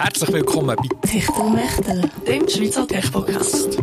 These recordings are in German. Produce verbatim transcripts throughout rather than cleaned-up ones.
Herzlich willkommen bei Techtelmechtel, dem Schweizer Tech-Podcast.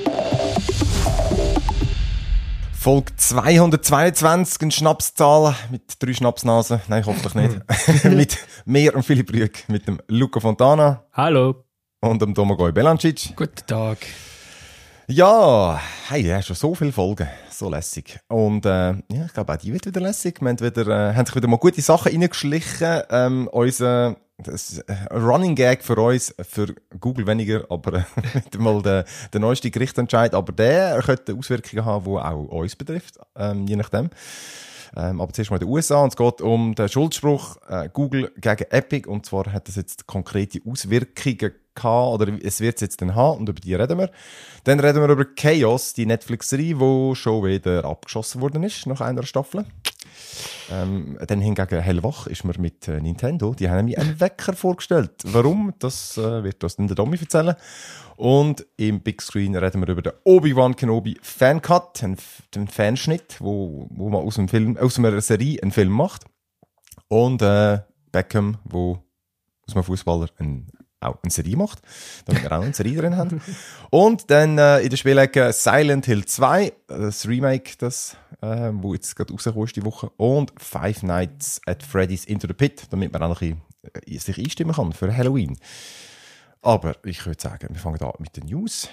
Folge zweihundertzweiundzwanzig, eine Schnapszahl mit drei Schnapsnasen. Nein, hoffentlich nicht. Mit mir und Philipp Rüegg, mit dem Luca Fontana. Hallo. Und dem Domagoj Belancic. Guten Tag. Ja, hey, du hast schon so viele Folgen. So lässig. Und äh, ja, ich glaube, auch die wird wieder lässig. Wir haben, wieder, äh, haben sich wieder mal gute Sachen reingeschlichen. Ähm, unser das ist ein Running Gag für uns, für Google weniger, aber äh, mal der, der neueste Gerichtsentscheid. Aber der könnte Auswirkungen haben, die auch uns betrifft, ähm, je nachdem. Ähm, aber zuerst mal in den U S A, und es geht um den Schuldspruch äh, Google gegen Epic, und zwar hat das jetzt konkrete Auswirkungen gehabt, oder es wird es jetzt dann haben, und über die reden wir. Dann reden wir über Chaos, die Netflix-Serie, die schon wieder abgeschossen worden ist, nach einer Staffel. Ähm, dann hingegen hellwach ist man mit äh, Nintendo, die haben mir einen Wecker vorgestellt. Warum? Das äh, wird uns dann der Domi erzählen. Und im Big Screen reden wir über den Obi-Wan Kenobi Fancut, einen, einen Fanschnitt, wo, wo man aus, einem Film, aus einer Serie einen Film macht. Und äh, Beckham, wo aus einem Fußballer einen, auch eine Serie macht, damit wir auch eine Serie drin haben. Und dann äh, in der Spielecke Silent Hill zwei, das Remake, das, äh, wo jetzt gerade rausgekommen ist die Woche. Und Five Nights at Freddy's Into the Pit, damit man auch noch ein bisschen, äh, sich einstimmen kann für Halloween. Aber ich würde sagen, wir fangen an mit den News.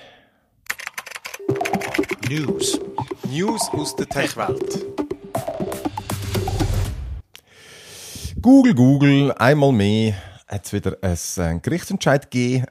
News. News aus der Tech-Welt. Google, Google, einmal mehr hat es wieder einen, einen Gerichtsentscheid gegeben.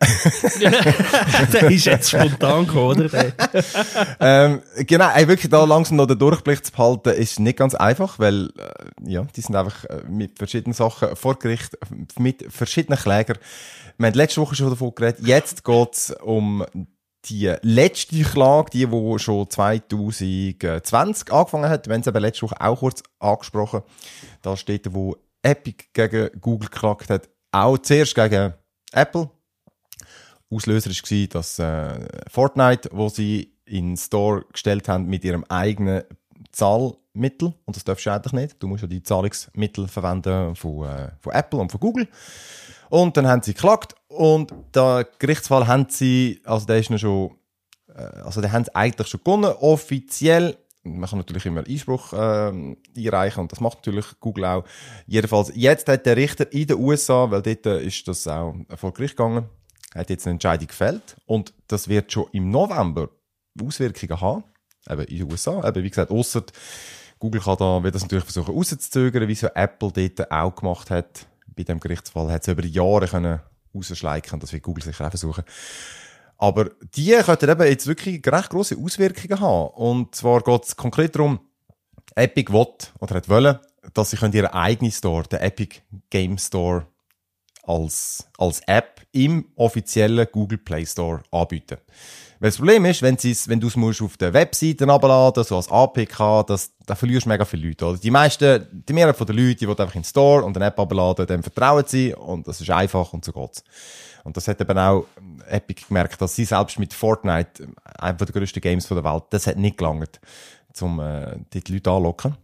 Der ist jetzt spontan gekommen, oder? ähm, genau, ey, wirklich da langsam noch den Durchblick zu behalten, ist nicht ganz einfach, weil äh, ja, die sind einfach äh, mit verschiedenen Sachen vor Gericht, mit verschiedenen Klägern. Wir haben letzte Woche schon davon geredet. Jetzt geht es um die letzte Klage, die, die schon zwanzig zwanzig angefangen hat. Wir haben es aber letzte Woche auch kurz angesprochen. Da steht, wo Epic gegen Google geklagt hat, auch zuerst gegen Apple. Auslöser war, dass äh, Fortnite, wo sie in den Store gestellt haben mit ihrem eigenen Zahlmittel, und das darfst du eigentlich nicht. Du musst ja die Zahlungsmittel verwenden von, äh, von Apple und von Google. Und dann haben sie geklagt, und der Gerichtsfall haben sie, also der ist noch schon, äh, also der haben sie eigentlich schon gewonnen, offiziell. Man kann natürlich immer Einspruch äh, einreichen, und das macht natürlich Google auch. Jedenfalls, jetzt hat der Richter in den U S A, weil dort ist das auch vor Gericht gegangen, hat jetzt eine Entscheidung gefällt, und das wird schon im November Auswirkungen haben, eben in den U S A. Eben, wie gesagt, ausser Google kann da, wird das natürlich versuchen rauszuzögern, wie es ja Apple dort auch gemacht hat. Bei dem Gerichtsfall hat es über Jahre können rausschleichen, das wird Google sicher auch versuchen. Aber die könnten eben jetzt wirklich recht grosse Auswirkungen haben. Und zwar geht es konkret darum, Epic will oder hat wollen, dass sie ihren eigenen Store, den Epic Game Store, als, als App im offiziellen Google Play Store anbieten. Weil das Problem ist, wenn, wenn du es auf der Webseite herunterladen, so als A P K, das, da verlierst du mega viele Leute. Oder? Die meisten, die Mehrheit der Leute, die wollen einfach in den Store und eine App herunterladen, dem vertrauen sie, und das ist einfach, und so geht's. Und das hat eben auch Epic gemerkt, dass sie selbst mit Fortnite, einer der grössten Games der Welt, das hat nicht gelangt, um äh, die Leute anzulocken.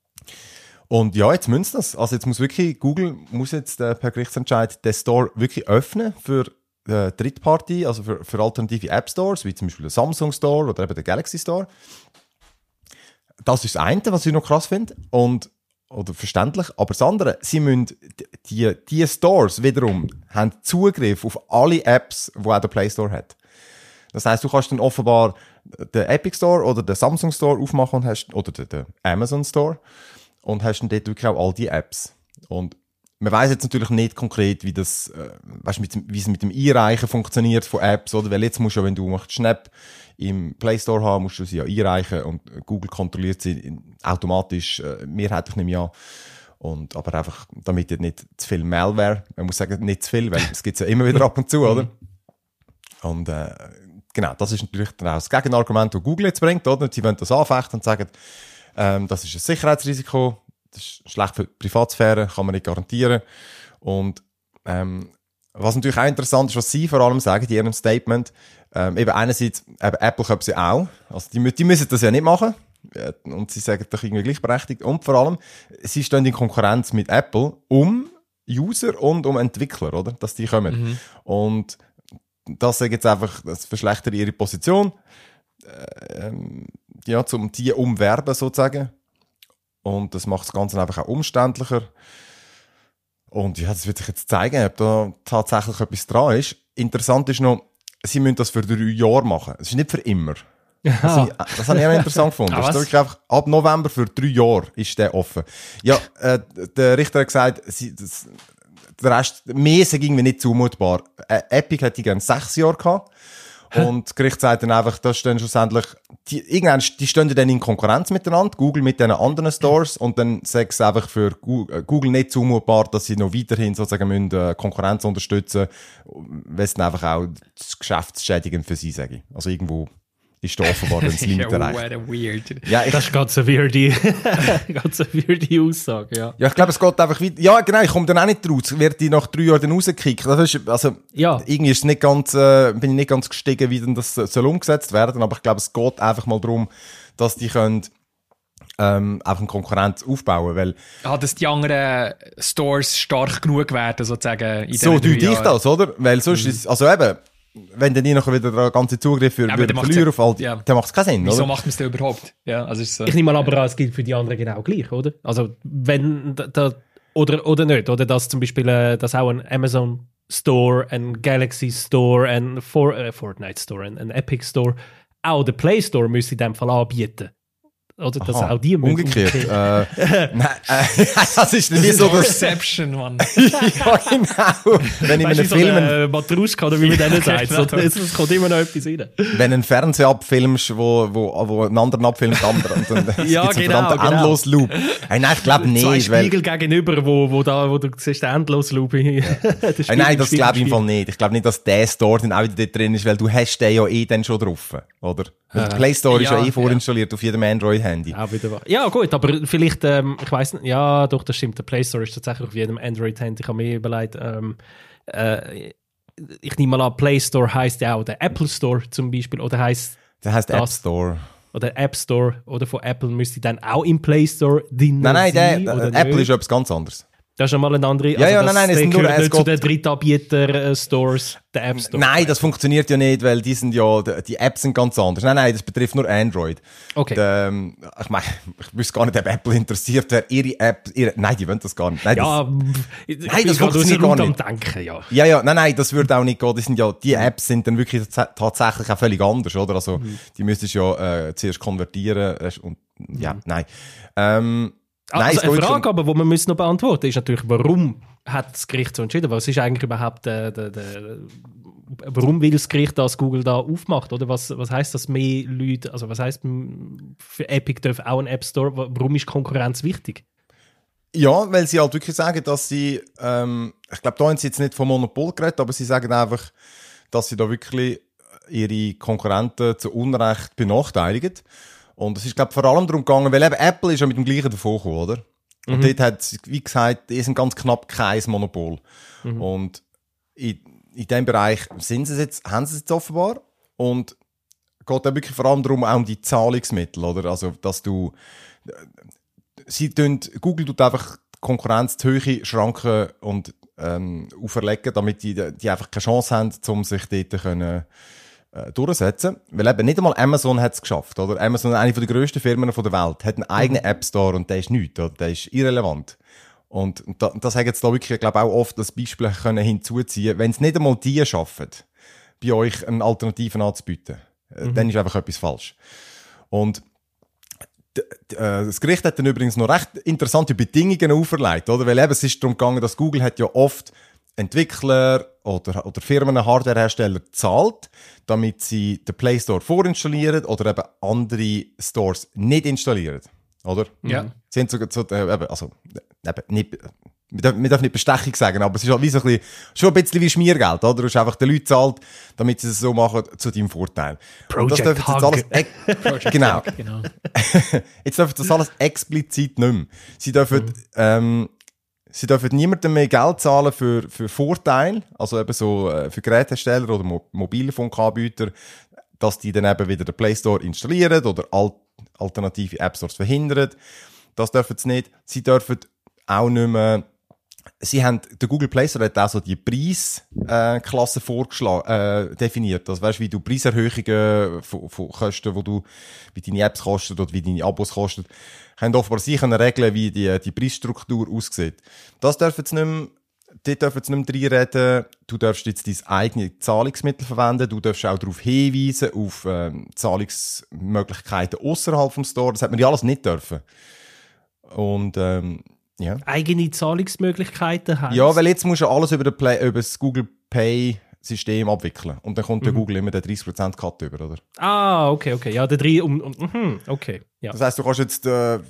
Und ja, jetzt müssen sie das. Also jetzt muss wirklich, Google muss jetzt äh, per Gerichtsentscheid den Store wirklich öffnen für äh, Drittparty, also für, für alternative App Stores, wie zum Beispiel der Samsung Store oder eben der Galaxy Store. Das ist das eine, was ich noch krass finde. Und oder verständlich, aber das andere, sie müssen, die, die Stores wiederum haben Zugriff auf alle Apps, die auch der Play Store hat. Das heisst, du kannst dann offenbar den Epic Store oder den Samsung Store aufmachen und hast, oder den, den Amazon Store, und hast dann dort wirklich auch all die Apps. Und man weiss jetzt natürlich nicht konkret, wie das, äh, weißt, mit, wie es mit dem Einreichen funktioniert von Apps, oder? Weil jetzt musst du ja, wenn du machst Snap im Play Store haben, musst du sie ja einreichen, und Google kontrolliert sie automatisch, äh, mehrheitlich nicht mehr. Und, aber einfach, damit nicht zu viel Malware, man muss sagen, nicht zu viel, weil es gibt ja immer wieder ab und zu, oder? Und, äh, genau, das ist natürlich dann auch das Gegenargument, das Google jetzt bringt, oder? Sie wollen das anfechten und sagen, ähm, das ist ein Sicherheitsrisiko, das ist schlecht für die Privatsphäre, kann man nicht garantieren. Und ähm, was natürlich auch interessant ist, was sie vor allem sagen in ihrem Statement, ähm, eben einerseits, eben Apple können sie auch, also die, die müssen das ja nicht machen, und sie sagen doch irgendwie gleichberechtigt, und vor allem, sie stehen in Konkurrenz mit Apple um User und um Entwickler, oder? Dass die kommen. Mhm. Und das sagt jetzt einfach, das verschlechtert ihre Position, ähm, ja, um die umwerben sozusagen. Und das macht das Ganze einfach auch umständlicher. Und ja, das wird sich jetzt zeigen, ob da tatsächlich etwas dran ist. Interessant ist noch, sie müssen das für drei Jahre machen. Es ist nicht für immer. Das, habe ich, das habe ich auch interessant gefunden. Das ist wirklich einfach, ab November für drei Jahre ist der offen. Ja, äh, der Richter hat gesagt, sie, das, der Rest, mehr ist irgendwie nicht zumutbar. Äh, Epic hätte gerne sechs Jahre gehabt. Und das Gericht sagt dann einfach, das stehen schlussendlich, die, irgendwann, die stehen dann in Konkurrenz miteinander, Google mit den anderen Stores, und dann sagt es einfach für Google nicht zumutbar, dass sie noch weiterhin sozusagen müssen, Konkurrenz unterstützen, weil es dann einfach auch das geschäftsschädigend für sie, sage ich. Also irgendwo ist da offenbar das Limit erreicht. Ja, weird. Ja, ich, das ist ganz eine weirde, ganz eine weirde Aussage, ja. Ja, ich glaube, es geht einfach weiter. Ja, genau, ich komme dann auch nicht raus. Wird die nach drei Jahren dann rausgekickt. Das ist, also, ja. Irgendwie ist es nicht ganz, äh, bin ich nicht ganz gestiegen, wie denn das soll umgesetzt werden. Aber ich glaube, es geht einfach mal darum, dass die können, ähm, auch eine Konkurrenz aufbauen, weil... Ah, dass die anderen Stores stark genug werden, sozusagen, in so diesen deute ich das, oder? Weil sonst mhm. ist, also eben, wenn dann die nachher wieder den ganzen Zugriff für, ja, für verlieren auf all die, ja. dann macht es keinen Sinn, Wieso oder? macht man es denn überhaupt? Ja, also ist so. Ich nehme mal aber an, es gilt für die anderen genau gleich, oder? Also, wenn, da, oder, oder nicht, oder dass zum Beispiel, äh, dass auch ein Amazon Store, ein Galaxy Store, ein For, äh, Fortnite Store, ein, ein Epic Store, auch der Play Store müsste in dem Fall anbieten. Oder dass Aha, auch die umgekehrt. äh, nein, äh, das ist nicht so das Perception, Mann. Ja, genau. Wenn ich weißt, in so Filmen eine Matruschka, oder wie man denen sagt, so, es kommt immer noch etwas rein. Wenn ein Fernseher abfilmst, wo, wo, wo einen anderen abfilmt, anderen, und dann ja, gibt's einen genau, verdammten genau. Endlos-Loop. Hey, nein, ich glaube nicht. Zwei Spiegel weil, gegenüber, wo, wo, da, wo du siehst, den Endlos-Loop. Ja. hey, nein, das glaube ich im Fall nicht. Ich glaube nicht, dass der Store dann auch wieder dort drin ist, weil du hast den ja eh dann schon drauf, oder? Weil der Play Store ja, ist ja eh vorinstalliert ja. auf jedem Android-Handy. Auch wieder wahr. Ja, gut, aber vielleicht, ähm, ich weiss nicht, ja, doch, das stimmt, der Play Store ist tatsächlich auf jedem Android-Handy. Ich habe mir überlegt, ähm, äh, ich nehme mal an, Play Store heisst ja auch der Apple Store zum Beispiel, oder heisst der heisst App Store. Oder App Store, oder von Apple müsste dann auch im Play Store drin Nein, nein, sein, der, oder Apple nicht? ist etwas ganz anderes. Das ist schon mal ein anderer. Ja, also ja, nein, nein, es sind nur, es nicht zu den Drittanbieter-Stores, der App Store. Nein, das funktioniert ja nicht, weil die sind ja, die Apps sind ganz anders. Nein, nein, das betrifft nur Android. Okay. Der, ähm, ich meine, ich wüsste gar nicht, ob Apple interessiert wäre, ihre App, ihre, nein, die wollen das gar nicht. Nein, das, ja, nein, das funktioniert gar nicht. Denken, ja. ja, ja, nein, nein, das würde auch nicht gehen. Die sind ja, die Apps sind dann wirklich tatsächlich auch völlig anders, oder? Also, mhm. die müsstest ja, äh, zuerst konvertieren, und, ja, mhm. nein. Ähm, Also Nein, eine Frage, aber, die man noch beantworten muss, ist natürlich, warum hat das Gericht so entschieden? Was ist eigentlich überhaupt äh, der, der, warum will das Gericht, dass Google da aufmacht? Oder was, was heisst, dass mehr Leute, also was heisst, für Epic darf auch ein App Store, warum ist Konkurrenz wichtig? Ja, weil sie halt wirklich sagen, dass sie, ähm, ich glaube, da haben sie jetzt nicht vom Monopol geredet, aber sie sagen einfach, dass sie da wirklich ihre Konkurrenten zu Unrecht benachteiligen. Und es ist, glaube ich, vor allem darum gegangen, weil eben Apple ist ja mit dem Gleichen davon gekommen, oder? Und mhm. dort hat, wie gesagt, die sind ganz knapp kein Monopol. Mhm. Und in, in dem Bereich sind sie jetzt, haben sie es jetzt offenbar. Und es geht dann wirklich vor allem darum, auch um die Zahlungsmittel, oder? Also, dass du, sie tun, Google tut einfach Konkurrenz zu hohe Schranken und, ähm, auferlegen, damit die, die einfach keine Chance haben, um sich dort können, durchsetzen. Weil eben nicht einmal Amazon hat es geschafft, oder? Amazon, eine der grössten Firmen der Welt, hat einen eigenen App Store und der ist nichts, oder? Der ist irrelevant. Und da, das haben jetzt da wirklich, ich glaube auch oft das Beispiel können hinzuziehen. Wenn es nicht einmal die schaffen, bei euch eine Alternative anzubieten, mhm. dann ist einfach etwas falsch. Und d- d- äh, das Gericht hat dann übrigens noch recht interessante Bedingungen auferlegt, oder? Weil eben es ist darum gegangen, dass Google hat ja oft Entwickler oder, oder Firmen, Hardwarehersteller zahlt, damit sie den Play Store vorinstallieren oder eben andere Stores nicht installieren. Oder? Ja. Sie sind sogar so, äh, also, eben, nicht, wir dürfen, wir dürfen nicht Bestechung sagen, aber es ist halt wie so ein bisschen, schon ein bisschen wie Schmiergeld, oder? Du hast einfach den Leuten zahlt, damit sie es so machen, zu deinem Vorteil. Project Und das dürfen jetzt alles, Project genau. Hug, genau. Jetzt dürfen das alles explizit nicht mehr. Sie dürfen, mhm. ähm, Sie dürfen niemandem mehr Geld zahlen für, für Vorteile, also eben so äh, für Gerätehersteller oder Mo- Mobilfunkanbieter, dass die dann eben wieder den Play Store installieren oder al- alternative App Stores verhindern. Das dürfen sie nicht. Sie dürfen auch nicht mehr sie haben, der Google Play Store hat auch so die Preisklasse äh, vorgeschlagen, äh, definiert. Also weißt, wie du Preiserhöhungen von, von Kosten, wo du, wie deine Apps kosten oder wie deine Abos kosten, können offenbar sie können regeln, wie die, die Preisstruktur aussieht. Das dürfen sie nicht mehr, dort dürfen sie nicht mehr reinreden. Du darfst jetzt dein eigenes Zahlungsmittel verwenden. Du darfst auch darauf hinweisen, auf ähm, Zahlungsmöglichkeiten außerhalb vom Store. Das hat man ja alles nicht dürfen. Und, ähm, ja. Eigene Zahlungsmöglichkeiten haben. Ja, weil jetzt musst du alles über, den Play, über das Google Pay System abwickeln. Und dann kommt mhm. der Google immer den dreißig Prozent Cut über, oder? Ah, okay, okay. Ja, der drei um, um mhm, okay. Ja. Das heisst, du kannst jetzt, äh,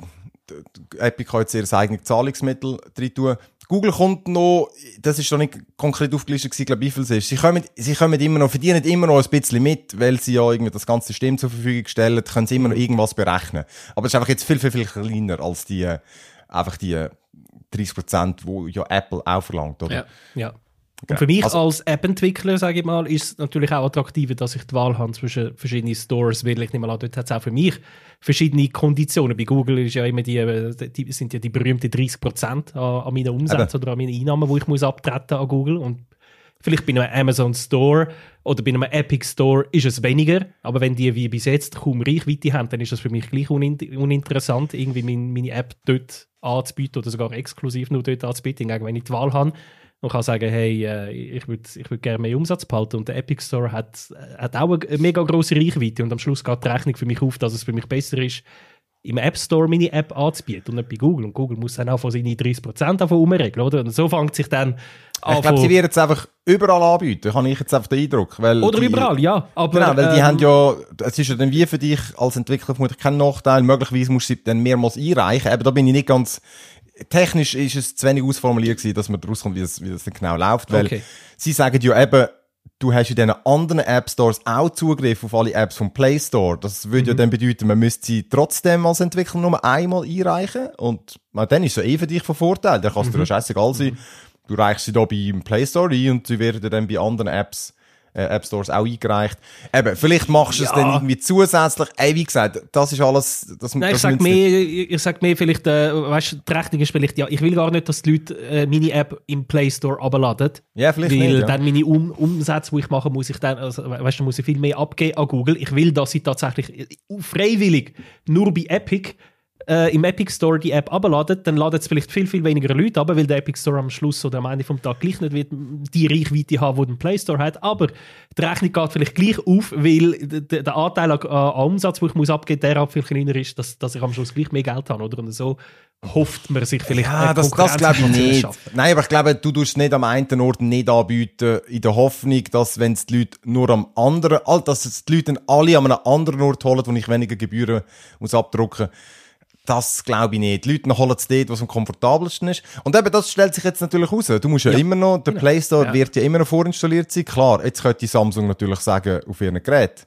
Epic kann jetzt ihr eigenes Zahlungsmittel drin tun. Google kommt noch, das ist noch nicht konkret aufgelistet gewesen, glaube ich, wie viel es ist. Sie kommen, sie kommen immer noch, verdienen immer noch ein bisschen mit, weil sie ja irgendwie das ganze System zur Verfügung stellen, können sie immer noch irgendwas berechnen. Aber es ist einfach jetzt viel, viel, viel kleiner als die, äh, einfach die dreißig Prozent, die ja Apple auch verlangt, oder? Ja, ja. Und für mich also, als App-Entwickler, sage ich mal, ist es natürlich auch attraktiver, dass ich die Wahl habe zwischen verschiedenen Stores, weil ich nehme mal an, dort hat es auch für mich verschiedene Konditionen. Bei Google ist ja immer die, die sind ja die berühmten dreißig Prozent an, an meinen Umsätzen oder an meinen Einnahmen, wo ich muss abtreten an Google. Und vielleicht bei einem Amazon Store oder bei einem Epic Store ist es weniger, aber wenn die wie bis jetzt kaum Reichweite haben, dann ist das für mich gleich unin- uninteressant, irgendwie mein, meine App dort anzubieten oder sogar exklusiv nur dort anzubieten, wenn ich die Wahl habe. Und kann sagen, hey, äh, ich würde ich würd gerne mehr Umsatz behalten. Und der Epic Store hat, hat auch eine mega grosse Reichweite. Und am Schluss geht die Rechnung für mich auf, dass es für mich besser ist, im App Store meine App anzubieten und nicht bei Google. Und Google muss dann auch von seinen dreißig Prozent davon umregeln, oder? Und so fängt sich dann an. Ich glaube, sie werden es einfach überall anbieten, habe ich jetzt einfach den Eindruck. Weil oder die, überall, ja. Aber, genau, weil die ähm, haben ja, es ist ja dann wie für dich als Entwickler vermutlich kein Nachteil, möglicherweise musst du sie dann mehrmals einreichen. Aber da bin ich nicht ganz... Technisch ist es zu wenig ausformuliert gewesen, dass man rauskommt, wie das, wie das dann genau läuft, weil okay. sie sagen ja eben, du hast in diesen anderen App Stores auch Zugriff auf alle Apps vom Play Store. Das würde mhm. ja dann bedeuten, man müsste sie trotzdem als Entwickler nur einmal einreichen und dann ist es ja eh für dich von Vorteil. Dann kann es mhm. dir ja scheißegal sein. Du reichst sie da beim Play Store ein und sie werden dann bei anderen Apps Äh, App Stores auch eingereicht. Eben, vielleicht machst du ja. es dann irgendwie zusätzlich. Ey, wie gesagt, das ist alles... Das, Nein, das ich sag mehr, ich, ich sag mehr vielleicht, äh, weißt du, die Rechnung ist vielleicht, ja, ich will gar nicht, dass die Leute äh, meine App im Play Store runterladen. Ja, vielleicht weil nicht, ja. dann meine um Umsätze, die ich mache, muss ich dann, also, weißt du, muss ich viel mehr abgeben an Google. Ich will, dass sie tatsächlich freiwillig nur bei Epic Äh, im Epic Store die App runterladen, dann laden es vielleicht viel, viel weniger Leute runter, weil der Epic Store am Schluss oder am Ende vom Tag gleich nicht wird die Reichweite haben, die der Play Store hat. Aber die Rechnung geht vielleicht gleich auf, weil der, der Anteil an, an Umsatz, den ich muss abgeben muss, der viel kleiner ist, dass, dass ich am Schluss gleich mehr Geld habe. Oder? Und so hofft man sich vielleicht ja, das, das glaube ich nicht. Nein, aber ich glaube, du tust es nicht am einen Ort nicht anbieten, in der Hoffnung, dass wenn es die Leute nur am anderen, dass es die Leute alle an einem anderen Ort holen, wo ich weniger Gebühren muss abdrucken muss. Das glaube ich nicht. Die Leute holen es dort, was am komfortabelsten ist. Und eben, das stellt sich jetzt natürlich raus. Du musst ja, ja immer noch, der genau. Play Store ja. wird ja immer noch vorinstalliert sein. Klar, jetzt könnte Samsung natürlich sagen, auf ihren Gerät,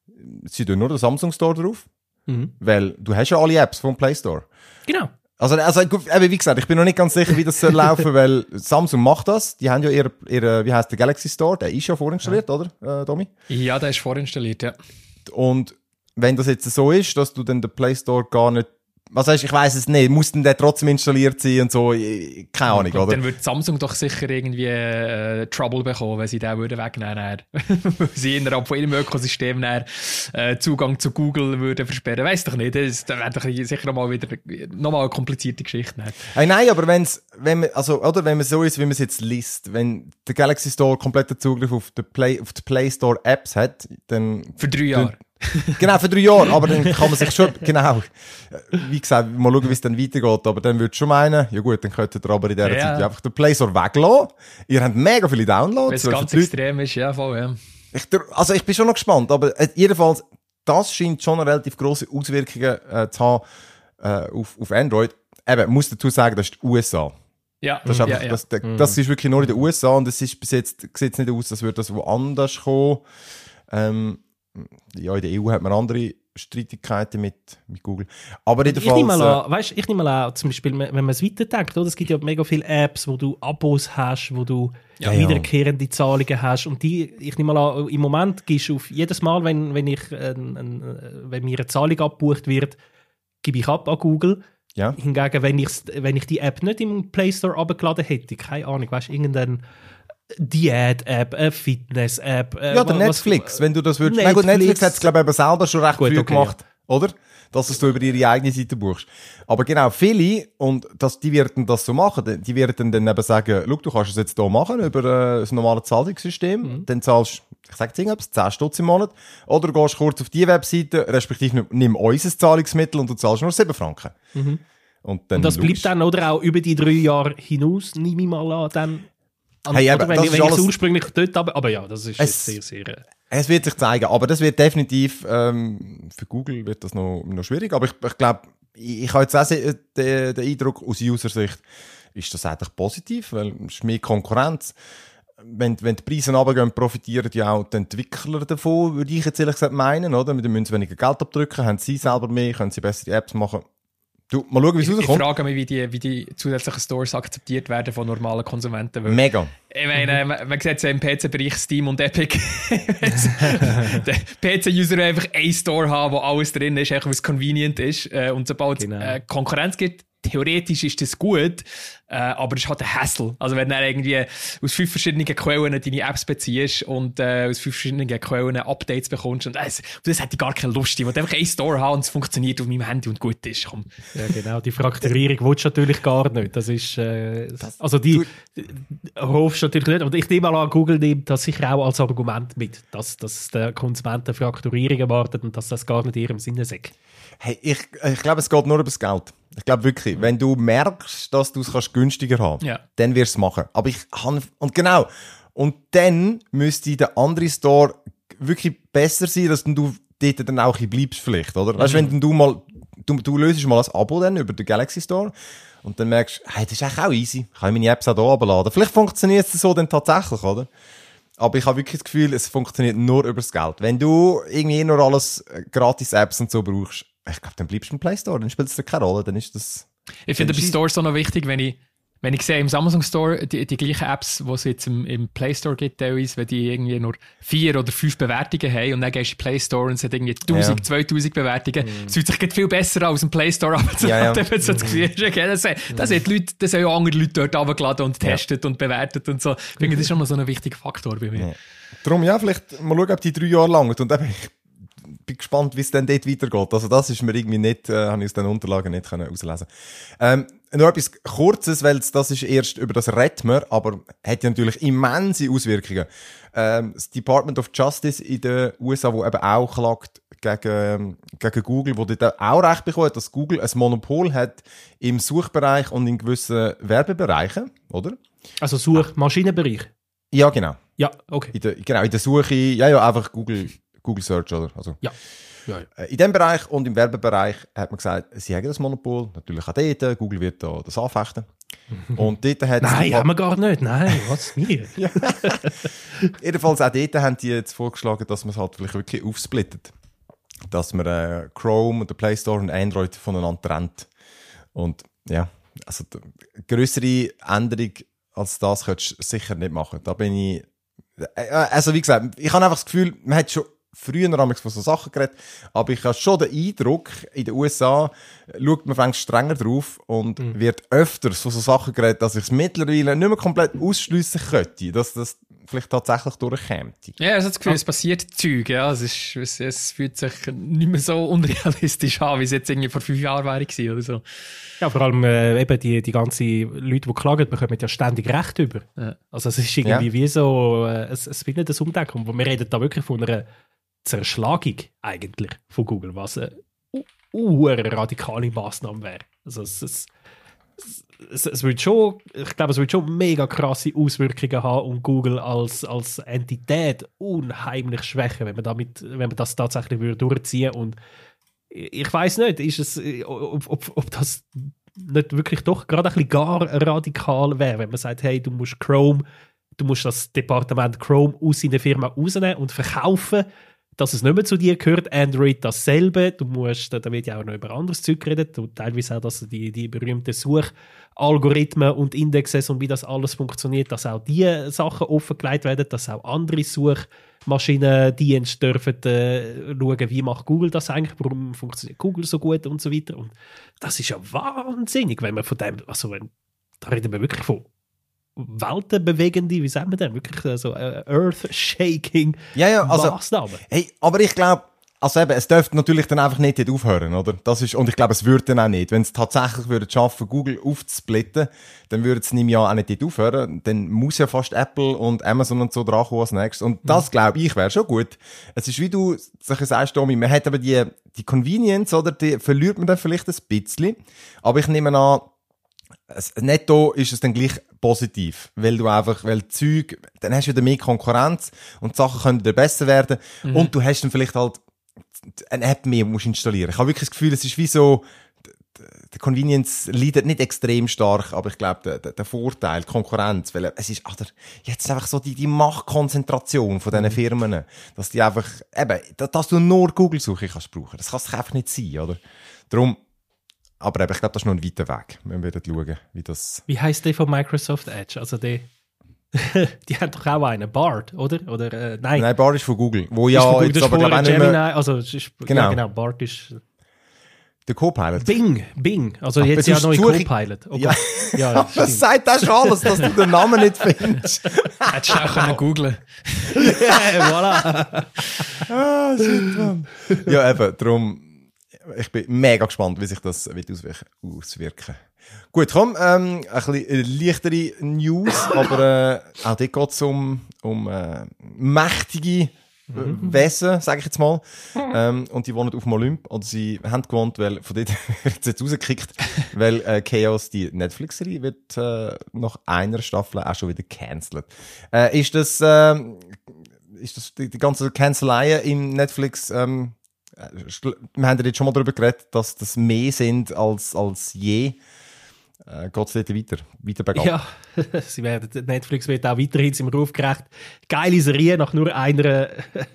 sie tun nur den Samsung Store drauf. Mhm. Weil du hast ja alle Apps vom Play Store. Genau. Also, also eben, wie gesagt, ich bin noch nicht ganz sicher, wie das soll laufen, weil Samsung macht das. Die haben ja ihre, ihre wie heisst der Galaxy Store, der ist ja vorinstalliert, ja. oder, äh, Domi? Ja, der ist vorinstalliert, ja. Und wenn das jetzt so ist, dass du dann den Play Store gar nicht was heißt, ich weiss es nicht, muss denn der trotzdem installiert sein und so, keine Ahnung, glaub, oder? Dann würde Samsung doch sicher irgendwie äh, Trouble bekommen, wenn sie den würden wegnehmen würden. Weil sie innerhalb von ihrem Ökosystem dann, äh, Zugang zu Google würden versperren. Weiss doch nicht, das wäre doch sicher nochmal wieder nochmal eine komplizierte Geschichte. Hey, nein, aber wenn's, wenn man, also, oder, wenn man so ist, wie man es jetzt liest, wenn der Galaxy Store kompletten Zugriff auf die Play, auf die Play Store Apps hat, dann... Für drei Jahre. Genau, für drei Jahre, aber dann kann man sich schon, genau, wie gesagt, mal schauen, wie es dann weitergeht, aber dann würde ich schon meinen, ja gut, dann könntet ihr aber in dieser ja. Zeit einfach den Play Store weglassen. Ihr habt mega viele Downloads. Wenn es ganz extrem ist, ja, voll, ja. Ich, also ich bin schon noch gespannt, aber äh, jedenfalls, das scheint schon eine relativ grosse Auswirkungen äh, zu haben äh, auf, auf Android. Eben, muss dazu sagen, das ist die U S A. Ja, das ist, einfach, ja, ja. Das, das, das ist wirklich nur in den U S A und es ist bis jetzt, sieht nicht aus, als würde das woanders kommen. Ähm, ja, in der E U hat man andere Streitigkeiten mit, mit Google. Aber jedenfalls... Ich nehme mal an, weißt, ich nehme mal an, zum Beispiel, wenn man es weiterdenkt, oder? Es gibt ja mega viele Apps, wo du Abos hast, wo du ja, wiederkehrende Zahlungen hast. Und die, ich nehme mal an, im Moment gibst du auf jedes Mal, wenn, wenn, ich, äh, äh, wenn mir eine Zahlung abgebucht wird, gebe ich ab an Google. Ja. Hingegen, wenn, wenn ich die App nicht im Play Store runtergeladen hätte, keine Ahnung, weißt du, irgendeine Diät-App, eine Fitness-App. Äh, Ja, oder was, Netflix, wenn du das würdest. Netflix, Nein, gut, Netflix hat es, glaube ich, eben selber schon recht Gut, früh okay, gemacht, oder? Dass es du über ihre eigene Seite buchst. Aber genau, viele, und das, die werden das so machen, die werden dann eben sagen, schau, du kannst es jetzt hier machen, über äh, das normale Zahlungssystem, mhm. dann zahlst ich sage dir irgendwas, zehn Stutz im Monat, oder du gehst kurz auf die Webseite, respektive nimm unser Zahlungsmittel und du zahlst nur sieben Franken. Mhm. Und, dann und das logisch. bleibt dann, oder auch über die drei Jahre hinaus, nehme ich mal an, dann... An, Hey, oder eben, wenn das ich ist es alles- ursprünglich dort habe, aber ja, das ist Es- jetzt sehr, sehr... äh, Es wird sich zeigen, aber das wird definitiv, ähm, für Google wird das noch, noch schwierig, aber ich, ich glaube, ich, ich habe jetzt auch se- den, den Eindruck, aus User-Sicht ist das eigentlich positiv, weil es ist mehr Konkurrenz. Wenn, wenn die Preise runtergehen, profitieren ja auch die Entwickler davon, würde ich jetzt ehrlich gesagt meinen, oder? Mit dem müssen sie weniger Geld abdrücken, haben sie selber mehr, können sie bessere Apps machen. Du, mal schauen, wie es Ich, ich rauskommt. frage mich, wie die, wie die zusätzlichen Stores akzeptiert werden von normalen Konsumenten. Weil Mega. Ich meine, man, man sieht es ja im P C-Bereich Steam und Epic. Der P C-User will einfach einen Store haben, wo alles drin ist, einfach weil es convenient ist. Äh, Und sobald es Genau. äh, Konkurrenz gibt, theoretisch ist das gut, äh, aber es ist halt ein Hassel. Also wenn du dann irgendwie aus fünf verschiedenen Quellen deine Apps beziehst und äh, aus fünf verschiedenen Quellen Updates bekommst und das, das hätte ich gar keine Lust. Ich will einfach einen Store haben und es funktioniert auf meinem Handy und gut ist. Komm. Ja, genau. Die Frakturierung willst du natürlich gar nicht. Das ist, äh, also die hoffst du natürlich nicht. Und ich nehme mal an, Google nimmt das sicher auch als Argument mit, dass, dass der Konsument eine Frakturierung erwartet und dass das gar nicht in ihrem Sinne ist. Hey, ich, ich glaube, es geht nur über das Geld. Ich glaube wirklich, wenn du merkst, dass du es kannst günstiger haben, Ja. dann wirst du es machen. Aber ich habe, und genau, und dann müsste der andere Store wirklich besser sein, dass du dort dann auch ein bleibst vielleicht, oder? Mhm. Weißt du, wenn du mal, du, du löst mal ein Abo dann über den Galaxy Store und dann merkst du, hey, das ist eigentlich auch easy, ich kann meine Apps auch hier runterladen. Vielleicht funktioniert es so dann tatsächlich, oder? Aber ich habe wirklich das Gefühl, es funktioniert nur über das Geld. Wenn du irgendwie nur alles äh, Gratis-Apps und so brauchst, ich glaube, dann bleibst du im Play Store, dann spielt es dir keine Rolle, dann ist das... Ich finde bei Stores auch noch wichtig, wenn ich, wenn ich sehe im Samsung Store die, die gleichen Apps, die es jetzt im, im Play Store gibt, teilweise, wenn die irgendwie nur vier oder fünf Bewertungen haben und dann gehst du in den Play Store und es hat irgendwie tausend, Ja. zweitausend Bewertungen, es fühlt sich viel besser an, aus dem Play Store abzuladen, Ja, ja. wenn du so das Gefühl hast, okay, das, das, hat Leute, das haben ja andere Leute dort runtergeladen und getestet und bewertet und so. Ich finde, das ist schon noch so ein wichtiger Faktor bei mir. Ja. Darum, ja, vielleicht mal schauen, ob die drei Jahre lang und eben, ich bin gespannt, wie es dann dort weitergeht. Also das ist mir irgendwie nicht, äh, habe ich aus den Unterlagen nicht können auslesen. Ähm, noch etwas Kurzes, weil das ist erst über das redet man, aber hat ja natürlich immense Auswirkungen. Ähm, das Department of Justice in den U S A, wo eben auch klagt gegen, gegen Google, wo dort auch recht bekommen hat, dass Google ein Monopol hat im Suchbereich und in gewissen Werbebereichen, oder? Also Suchmaschinenbereich. Ja, genau. Ja, okay. In der, genau, in der Suche, ja, ja, einfach Google, Google Search, oder? Also, Ja. Ja, ja. äh, in dem Bereich und im Werbebereich hat man gesagt, sie haben das Monopol, natürlich auch dort, Google wird da das anfechten. Und dort hat Nein, haben wir gar nicht. Nein, was mir? ja. Jedenfalls auch dort haben die jetzt vorgeschlagen, dass man es halt vielleicht wirklich aufsplittet. Dass man äh, Chrome und den Play Store und Android voneinander trennt. Und ja, also die grössere Änderung als das könntest du sicher nicht machen. Da bin ich, äh, also wie gesagt, ich habe einfach das Gefühl, man hat schon früher noch von so Sachen geredet, aber ich habe schon den Eindruck, in den U S A schaut man fängt strenger drauf und mhm. wird öfters von so Sachen geredet, dass ich es mittlerweile nicht mehr komplett ausschliessen könnte, dass das vielleicht tatsächlich durchkäme. Ja, also das Gefühl, es passiert Zeug, ja. Es, ist, es, es fühlt sich nicht mehr so unrealistisch an, wie es jetzt irgendwie vor fünf Jahren wäre gewesen oder so. Ja, vor allem äh, eben die, die ganzen Leute, die klagen, bekommen ja ständig Recht über. Ja. Also es ist irgendwie Ja. wie so, äh, es, es wird nicht das Umdenken. Und wir reden da wirklich von einer Zerschlagung eigentlich von Google, was eine uh, radikale Massnahme wäre. Also es, es, es, es wird schon, ich glaube, es wird schon mega krasse Auswirkungen haben und Google als, als Entität unheimlich schwächen, wenn man damit, wenn man das tatsächlich würde durchziehen. Und ich weiß nicht, ist es, ob, ob, ob das nicht wirklich doch gerade ein bisschen gar radikal wäre, wenn man sagt, hey, du musst Chrome, du musst das Departement Chrome aus seiner Firma rausnehmen und verkaufen, dass es nicht mehr zu dir gehört. Android dasselbe. Du musst, da wird ja auch noch über anderes Zeug reden. Du, teilweise auch, dass die, die berühmten Suchalgorithmen und Indexes und wie das alles funktioniert, dass auch diese Sachen offengelegt werden, dass auch andere Suchmaschinendienste dürfen äh, schauen, wie macht Google das eigentlich, warum funktioniert Google so gut und so weiter. Und das ist ja wahnsinnig, wenn man von dem, also wenn, da reden wir wirklich von weltenbewegende, wie sagen wir denn, wirklich so uh, earth-shaking ja, ja, also, Maßnahmen. Hey, aber ich glaube, also eben, es dürfte natürlich dann einfach nicht aufhören, oder? Das ist, und ich glaube, es würde dann auch nicht. Wenn es tatsächlich würde schaffen, Google aufzusplitten, dann würde es nicht Jahr auch nicht aufhören. Dann muss ja fast Apple und Amazon und so dran kommen als nächstes. Und das, glaube ich, wäre schon gut. Es ist, wie du sagst, Tommy, man hat aber die, die Convenience, oder? Die verliert man dann vielleicht ein bisschen. Aber ich nehme an, netto ist es dann gleich positiv, weil du einfach, weil Zeug, dann hast du wieder mehr Konkurrenz und die Sachen können wieder besser werden mhm. und du hast dann vielleicht halt eine App mehr, musst installieren. Ich habe wirklich das Gefühl, es ist wie so, der Convenience leidet nicht extrem stark, aber ich glaube, der, der, der Vorteil, die Konkurrenz, weil es ist, ach, der, jetzt einfach so die, die Machtkonzentration von diesen Firmen, dass die einfach, eben, dass du nur Google-Suche kannst brauchen. Das kann es einfach nicht sein, oder? Darum, aber eben, ich glaube, das ist noch ein weiter Weg. Wir werden schauen, wie das... Wie heisst der von Microsoft Edge? Also die, die haben doch auch einen, Bard, oder? oder äh, nein. Nein, Bard ist von Google. Wo ja Google, jetzt aber, glaube ich, Gemini, mehr... also ist, genau. Ja, genau, Bard ist... Der Copilot. Bing, Bing. Also Ach, jetzt ja neu Copilot. Okay. Ja, ja das, das sagt auch schon alles, dass du den Namen nicht findest. Hättest du auch können googlen. Ja, voilà. Ah, shit, Mann. Ja, eben, darum... Ich bin mega gespannt, wie sich das wird auswirken. Gut, komm, ähm, ein bisschen leichtere News, aber äh, auch dort geht es um, um äh, mächtige mhm. Wesen, sage ich jetzt mal. Ähm, und die wohnen auf dem Olymp, oder sie haben gewohnt, weil von dort wird es jetzt rausgekickt, weil äh, Chaos, die Netflix-Serie, wird äh, nach einer Staffel auch schon wieder cancelled. Äh, ist das, äh, ist das die, die ganze Canceleien im Netflix... Ähm, wir haben ja jetzt schon mal darüber geredet, dass das mehr sind als, als je. Äh, geht es dort weiter? Weiter bergab? Ja, sie werden, Netflix wird auch weiterhin im Ruf gerecht, geile Serie nach nur einer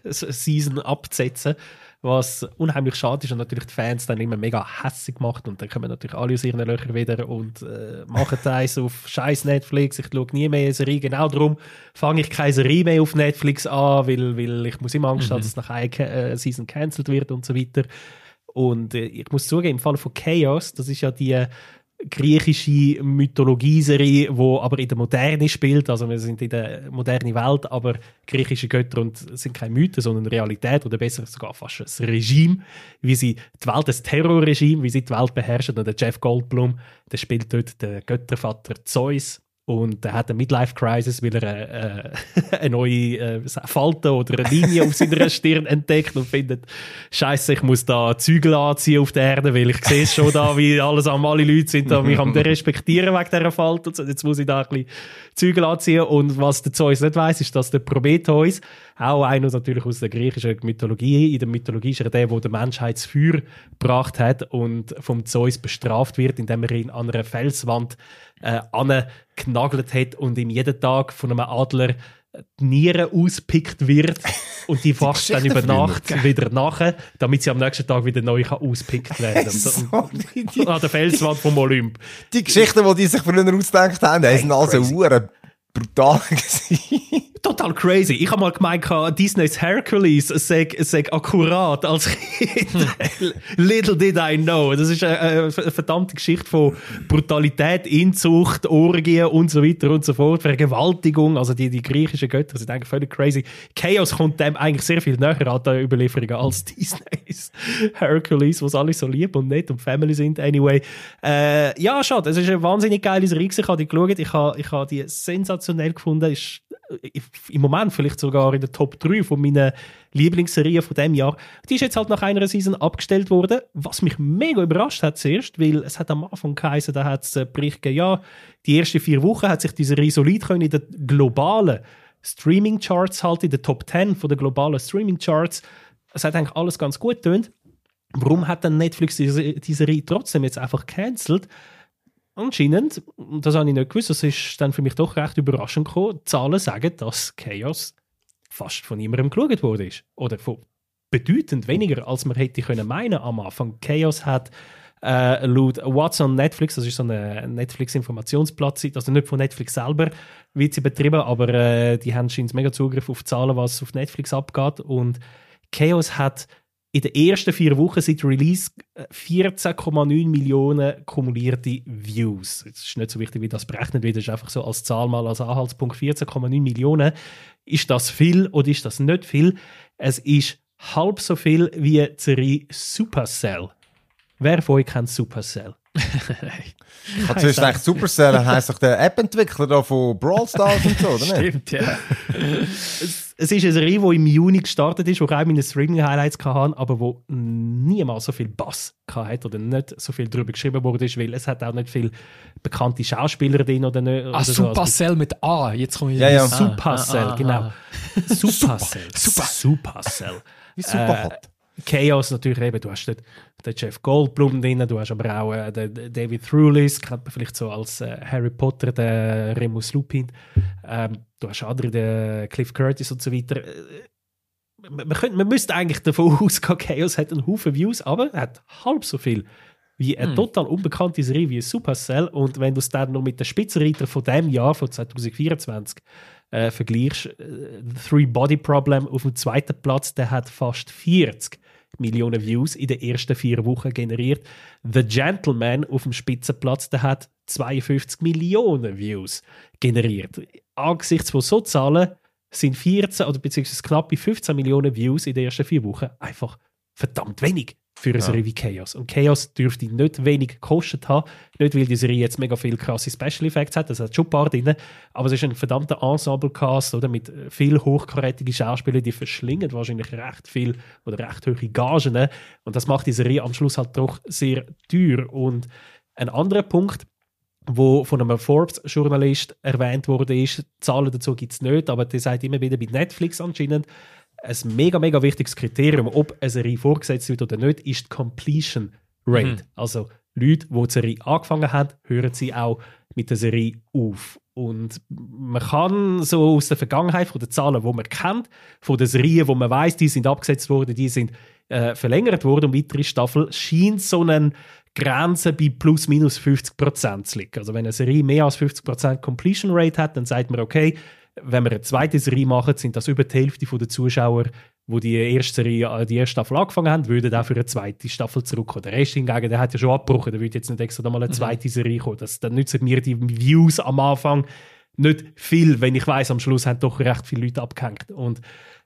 Season abzusetzen, was unheimlich schade ist und natürlich die Fans dann immer mega hässig macht und dann kommen natürlich alle aus ihren Löchern wieder und äh, machen eins auf scheiß Netflix, ich schaue nie mehr eine Serie, genau darum fange ich keine Serie mehr auf Netflix an, weil, weil ich muss immer Angst haben, mhm. dass es nach einer äh, Season cancelled wird und so weiter. Und äh, ich muss zugeben, im Fall von Chaos, das ist ja die griechische Mythologie-Serie, die aber in der Moderne spielt, also wir sind in der modernen Welt, aber griechische Götter und sind keine Mythen, sondern Realität oder besser sogar fast ein Regime, wie sie die Welt, das Terrorregime, wie sie die Welt beherrschen. Und der Jeff Goldblum, der spielt dort den Göttervater Zeus und er hat eine Midlife-Crisis, weil er äh, eine neue äh, Falte oder eine Linie auf seiner Stirn entdeckt und findet, Scheiße, ich muss da Zügel anziehen auf der Erde, weil ich sehe es schon da, wie alles alle Leute sind da mich am respektieren wegen dieser Falte und so. Jetzt muss ich da ein bisschen Zügel anziehen. Und was der Zeus nicht weiss, ist, dass der Prometheus, auch einer natürlich aus der griechischen Mythologie, in der Mythologie ist er der, der der Menschheit das Feuer gebracht hat und vom Zeus bestraft wird, indem er ihn an einer Felswand äh, angeknagelt hat und ihm jeden Tag von einem Adler die Niere auspickt wird und die wacht dann über Nacht wieder nachher, damit sie am nächsten Tag wieder neu auspickt werden kann. An der Felswand vom Olymp. Die Geschichten, die die sich früher ausgedacht haben, die sind also Uhren brutal gewesen. Total crazy. Ich habe mal gemeint, Disneys Hercules sei, sei akkurat als Kind. Little did I know. Das ist eine, eine verdammte Geschichte von Brutalität, Inzucht, Orgien und so weiter und so fort. Vergewaltigung. Also die, die griechischen Götter sind eigentlich völlig crazy. Chaos kommt dem eigentlich sehr viel näher an den Überlieferungen als Disneys Hercules, was alle so lieb und nett und Family sind. Anyway. Äh, ja, schade. Es ist eine wahnsinnig geile Serie. Ich habe die geschaut. Ich habe, ich habe die sensationell gefunden. Ist im Moment vielleicht sogar in der Top drei von meinen Lieblingsserien von diesem Jahr. Die ist jetzt halt nach einer Season abgestellt worden, was mich mega überrascht hat zuerst, weil es hat am Anfang geheißen, da hat es einen Bericht gegeben, ja, die ersten vier Wochen hat sich diese Serie solid können in den globalen Streaming-Charts halt, in den Top zehn von den globalen Streaming-Charts. Es hat eigentlich alles ganz gut getönt. Warum hat dann Netflix diese, diese Serie trotzdem jetzt einfach gecancelt? Anscheinend, das habe ich nicht gewusst, das ist dann für mich doch recht überraschend gekommen, die Zahlen sagen, dass Chaos fast von niemandem geschaut worden ist. Oder von bedeutend weniger, als man hätte können meinen am Anfang. Chaos hat äh, laut What's on Netflix, das ist so eine Netflix-Informationsplattseite, also nicht von Netflix selber, wird sie betrieben, aber äh, die haben scheinbar mega Zugriff auf Zahlen, was auf Netflix abgeht. Und Chaos hat in den ersten vier Wochen seit Release vierzehn Komma neun Millionen kumulierte Views. Es ist nicht so wichtig, wie das berechnet wird, das ist einfach so als Zahl mal als Anhaltspunkt. vierzehn Komma neun Millionen. Ist das viel oder ist das nicht viel? Es ist halb so viel wie die Serie Supercell. Wer von euch kennt Supercell? Ich habe zuerst gedacht, Supercell heisst doch der App-Entwickler da von Brawl Stars und so, oder nicht? Stimmt, ja. es, es ist eine Serie, die im Juni gestartet ist, die auch meine Streaming-Highlights hatte, aber wo niemals so viel Bass hatte oder nicht so viel darüber geschrieben wurde, weil es hat auch nicht viele bekannte Schauspieler drin oder nicht. Ah, so. Supercell mit A, jetzt komme ich ja, ja. Supercell, ah, ah, genau. ah. Supercell. Super. Supercell. Wie super hat. Chaos natürlich eben, du hast den, den Jeff Goldblum drin, du hast aber auch äh, den, den David Thewlis, kennt man vielleicht so als äh, Harry Potter, den Remus Lupin, ähm, du hast andere, den Cliff Curtis und so weiter. Äh, man, könnte, man müsste eigentlich davon ausgehen, Chaos hat einen Haufen Views, aber er hat halb so viel wie eine hm. total unbekannte Serie wie Supercell. Und wenn du es dann noch mit den Spitzenreiter von diesem Jahr, von zwanzig vierundzwanzig, äh, vergleichst, äh, Three Body Problem auf dem zweiten Platz, der hat fast vierzig Millionen Views in den ersten vier Wochen generiert. The Gentleman auf dem Spitzenplatz, der hat zweiundfünfzig Millionen Views generiert. Angesichts von so Zahlen sind vierzehn oder beziehungsweise knappe fünfzehn Millionen Views in den ersten vier Wochen einfach verdammt wenig für eine ja. Serie wie Chaos. Und Chaos dürfte nicht wenig gekostet haben, nicht weil die Serie jetzt mega viele krasse Special Effects hat, das hat schon ein paar drin, aber es ist ein verdammter Ensemble-Cast, oder, mit viel hochkarätigen Schauspielern, die verschlingen wahrscheinlich recht viel oder recht hohe Gagen, und das macht die Serie am Schluss halt doch sehr teuer. Und ein anderer Punkt, wo von einem Forbes-Journalist erwähnt wurde, ist, Zahlen dazu gibt es nicht, aber der sagt immer wieder, bei Netflix anscheinend, ein mega, mega wichtiges Kriterium, ob eine Serie vorgesetzt wird oder nicht, ist die Completion Rate. Mhm. Also Leute, die die Serie angefangen haben, hören sie auch mit der Serie auf. Und man kann so aus der Vergangenheit, von den Zahlen, die man kennt, von den Serien, wo man weiss, die sind abgesetzt worden, die sind äh, verlängert worden um weitere Staffeln, scheint so eine Grenze bei plus minus fünfzig Prozent zu liegen. Also wenn eine Serie mehr als fünfzig Prozent Completion Rate hat, dann sagt man, okay, wenn wir eine zweite Serie machen, sind das über die Hälfte der Zuschauer, die die erste Serie, die erste Staffel angefangen haben, würden auch für eine zweite Staffel zurückkommen. Der Rest hingegen, der hat ja schon abgebrochen, der würde jetzt nicht extra nochmal eine zweite mhm. Serie kommen. Das, dann nützen mir die Views am Anfang nicht viel, wenn ich weiss, am Schluss haben doch recht viele Leute abgehängt. Und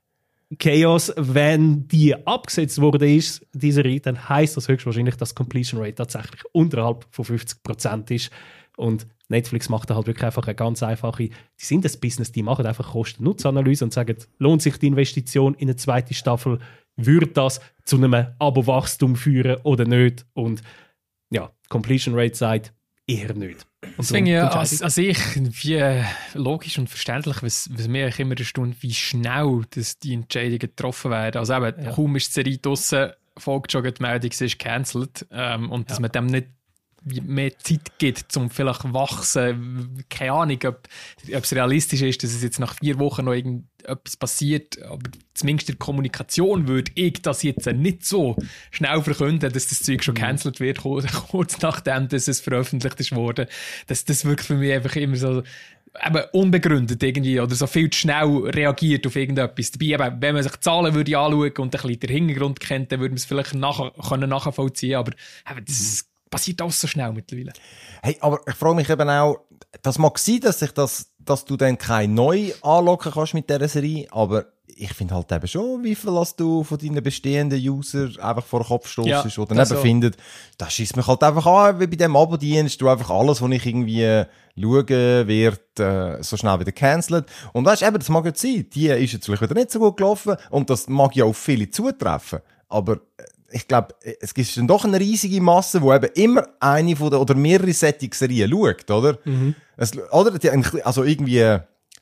Chaos, wenn die abgesetzt wurde, ist, die Serie, dann heisst das höchstwahrscheinlich, dass Completion Rate tatsächlich unterhalb von fünfzig Prozent ist. Und Netflix macht da halt wirklich einfach eine ganz einfache, die sind das Business, die machen einfach Kosten-Nutzen-Analyse und sagen, lohnt sich die Investition in eine zweite Staffel, würde das zu einem Abo-Wachstum führen oder nicht? Und ja, Completion Rate sagt, eher nicht. Und das finde ich ja als, als ich wie logisch und verständlich, was, was mir eigentlich immer erstaunt, wie schnell dass die Entscheidungen getroffen werden. Also eben, ja. kaum ist die Serie draussen, folgt schon die Meldung, sie ist cancelled, ähm, und dass ja. man dem nicht mehr Zeit gibt, um vielleicht wachsen. Keine Ahnung, ob, ob es realistisch ist, dass es jetzt nach vier Wochen noch irgendetwas passiert, aber zumindest in der Kommunikation würde ich das jetzt nicht so schnell verkünden, dass das Zeug schon gecancelt wird, kurz nachdem dass es veröffentlicht ist worden. Das, das wirkt für mich einfach immer so eben unbegründet irgendwie oder so viel zu schnell reagiert auf irgendetwas. Dabei, eben, wenn man sich die Zahlen würde anschauen und ein bisschen den Hintergrund kennt, dann würde man es vielleicht nachher, können nachvollziehen, aber eben, das ist passiert alles so schnell mittlerweile. Hey, aber ich frage mich eben auch, das mag sein, dass, sich das, dass du dann kein neu anlocken kannst mit dieser Serie, aber ich finde halt eben schon, wie viel was du von deinen bestehenden User einfach vor den Kopf stossest, ja, oder eben so findet, das schießt mich halt einfach an, wie bei dem Abo-Dienst, du einfach alles, was ich irgendwie schauen wird, äh, so schnell wieder cancelt. Und weißt du, eben, das mag jetzt sein, die ist jetzt vielleicht wieder nicht so gut gelaufen und das mag ja auf viele zutreffen, aber ich glaube, es gibt dann doch eine riesige Masse, die eben immer eine von der, oder mehrere solche Serien schaut, oder? Mhm. Es, oder? Also irgendwie,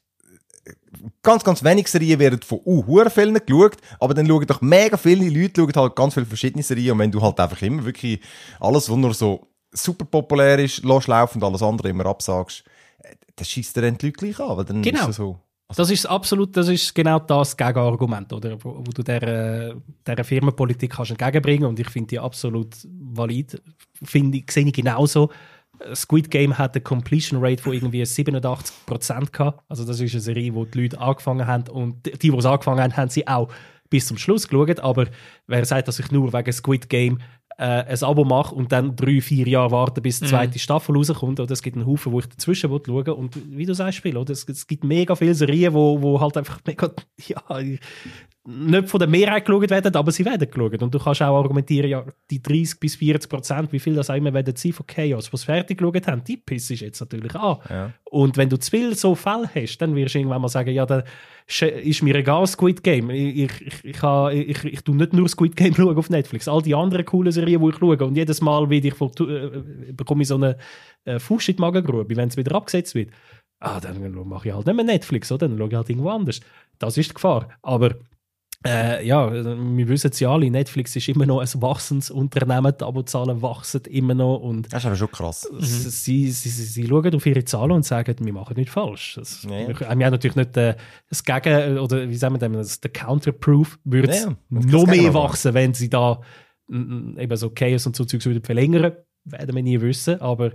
ganz, ganz wenige Serien werden von uh, vielen geschaut, aber dann schauen doch mega viele Leute, schauen halt ganz viele verschiedene Serien, und wenn du halt einfach immer wirklich alles, was nur so super populär ist, lässt laufen und alles andere immer absagst, dann schießt dir dann die Leute gleich an, weil dann genau. ist es so. Das ist absolut, das ist genau das Gegenargument, oder? Wo, wo du der, der Firmenpolitik kannst entgegenbringen, und ich finde die absolut valid. Finde ich, sehe ich genauso. Squid Game hat eine Completion Rate von irgendwie siebenundachtzig Prozent gehabt. Also das ist eine Serie, wo die Leute angefangen haben, und die, die es angefangen haben, haben sie auch bis zum Schluss geschaut. Aber wer sagt, dass ich nur wegen Squid Game äh, ein Abo mache und dann drei, vier Jahre warten, bis die zweite mm. Staffel rauskommt, oder es gibt einen Haufen, wo ich dazwischen schauen will. Und wie du sagst, Spiel, oder? Es, es gibt mega viele Serien, wo, wo halt einfach mega, ja, nicht von der Mehrheit geschaut werden, aber sie werden geschaut. Und du kannst auch argumentieren, ja, die dreißig bis vierzig Prozent, wie viel das auch immer werden sein von Chaos, die es fertig geschaut haben, die pissest jetzt natürlich an. Ja. Und wenn du zu viel so Fälle hast, dann wirst du irgendwann mal sagen, ja, dann ist mir egal, Squid Game. Ich, ich, ich, ich, ich, ich, ich tue nicht nur Squid Game schauen auf Netflix. All die anderen coolen Serien, die ich schaue. Und jedes Mal wieder ich, äh, bekomme ich so eine äh, Fuß in die Magengrube, wenn es wieder abgesetzt wird. Ah, dann mache ich halt nicht mehr Netflix, oder? Dann schaue ich halt irgendwo anders. Das ist die Gefahr. Aber Äh, ja, wir wissen es ja alle, Netflix ist immer noch ein wachsendes Unternehmen, die Abozahlen wachsen immer noch. Und das ist aber schon krass. Mhm. Sie, sie, sie, sie schauen auf ihre Zahlen und sagen, wir machen nichts falsch. Das, ja, ja. Wir, wir haben natürlich nicht äh, das Gegen- oder wie sagen wir das, der Counterproof würde ja, noch mehr wachsen, wenn sie da m, eben so Chaos und so Zeugs würden verlängern, werden wir nie wissen, aber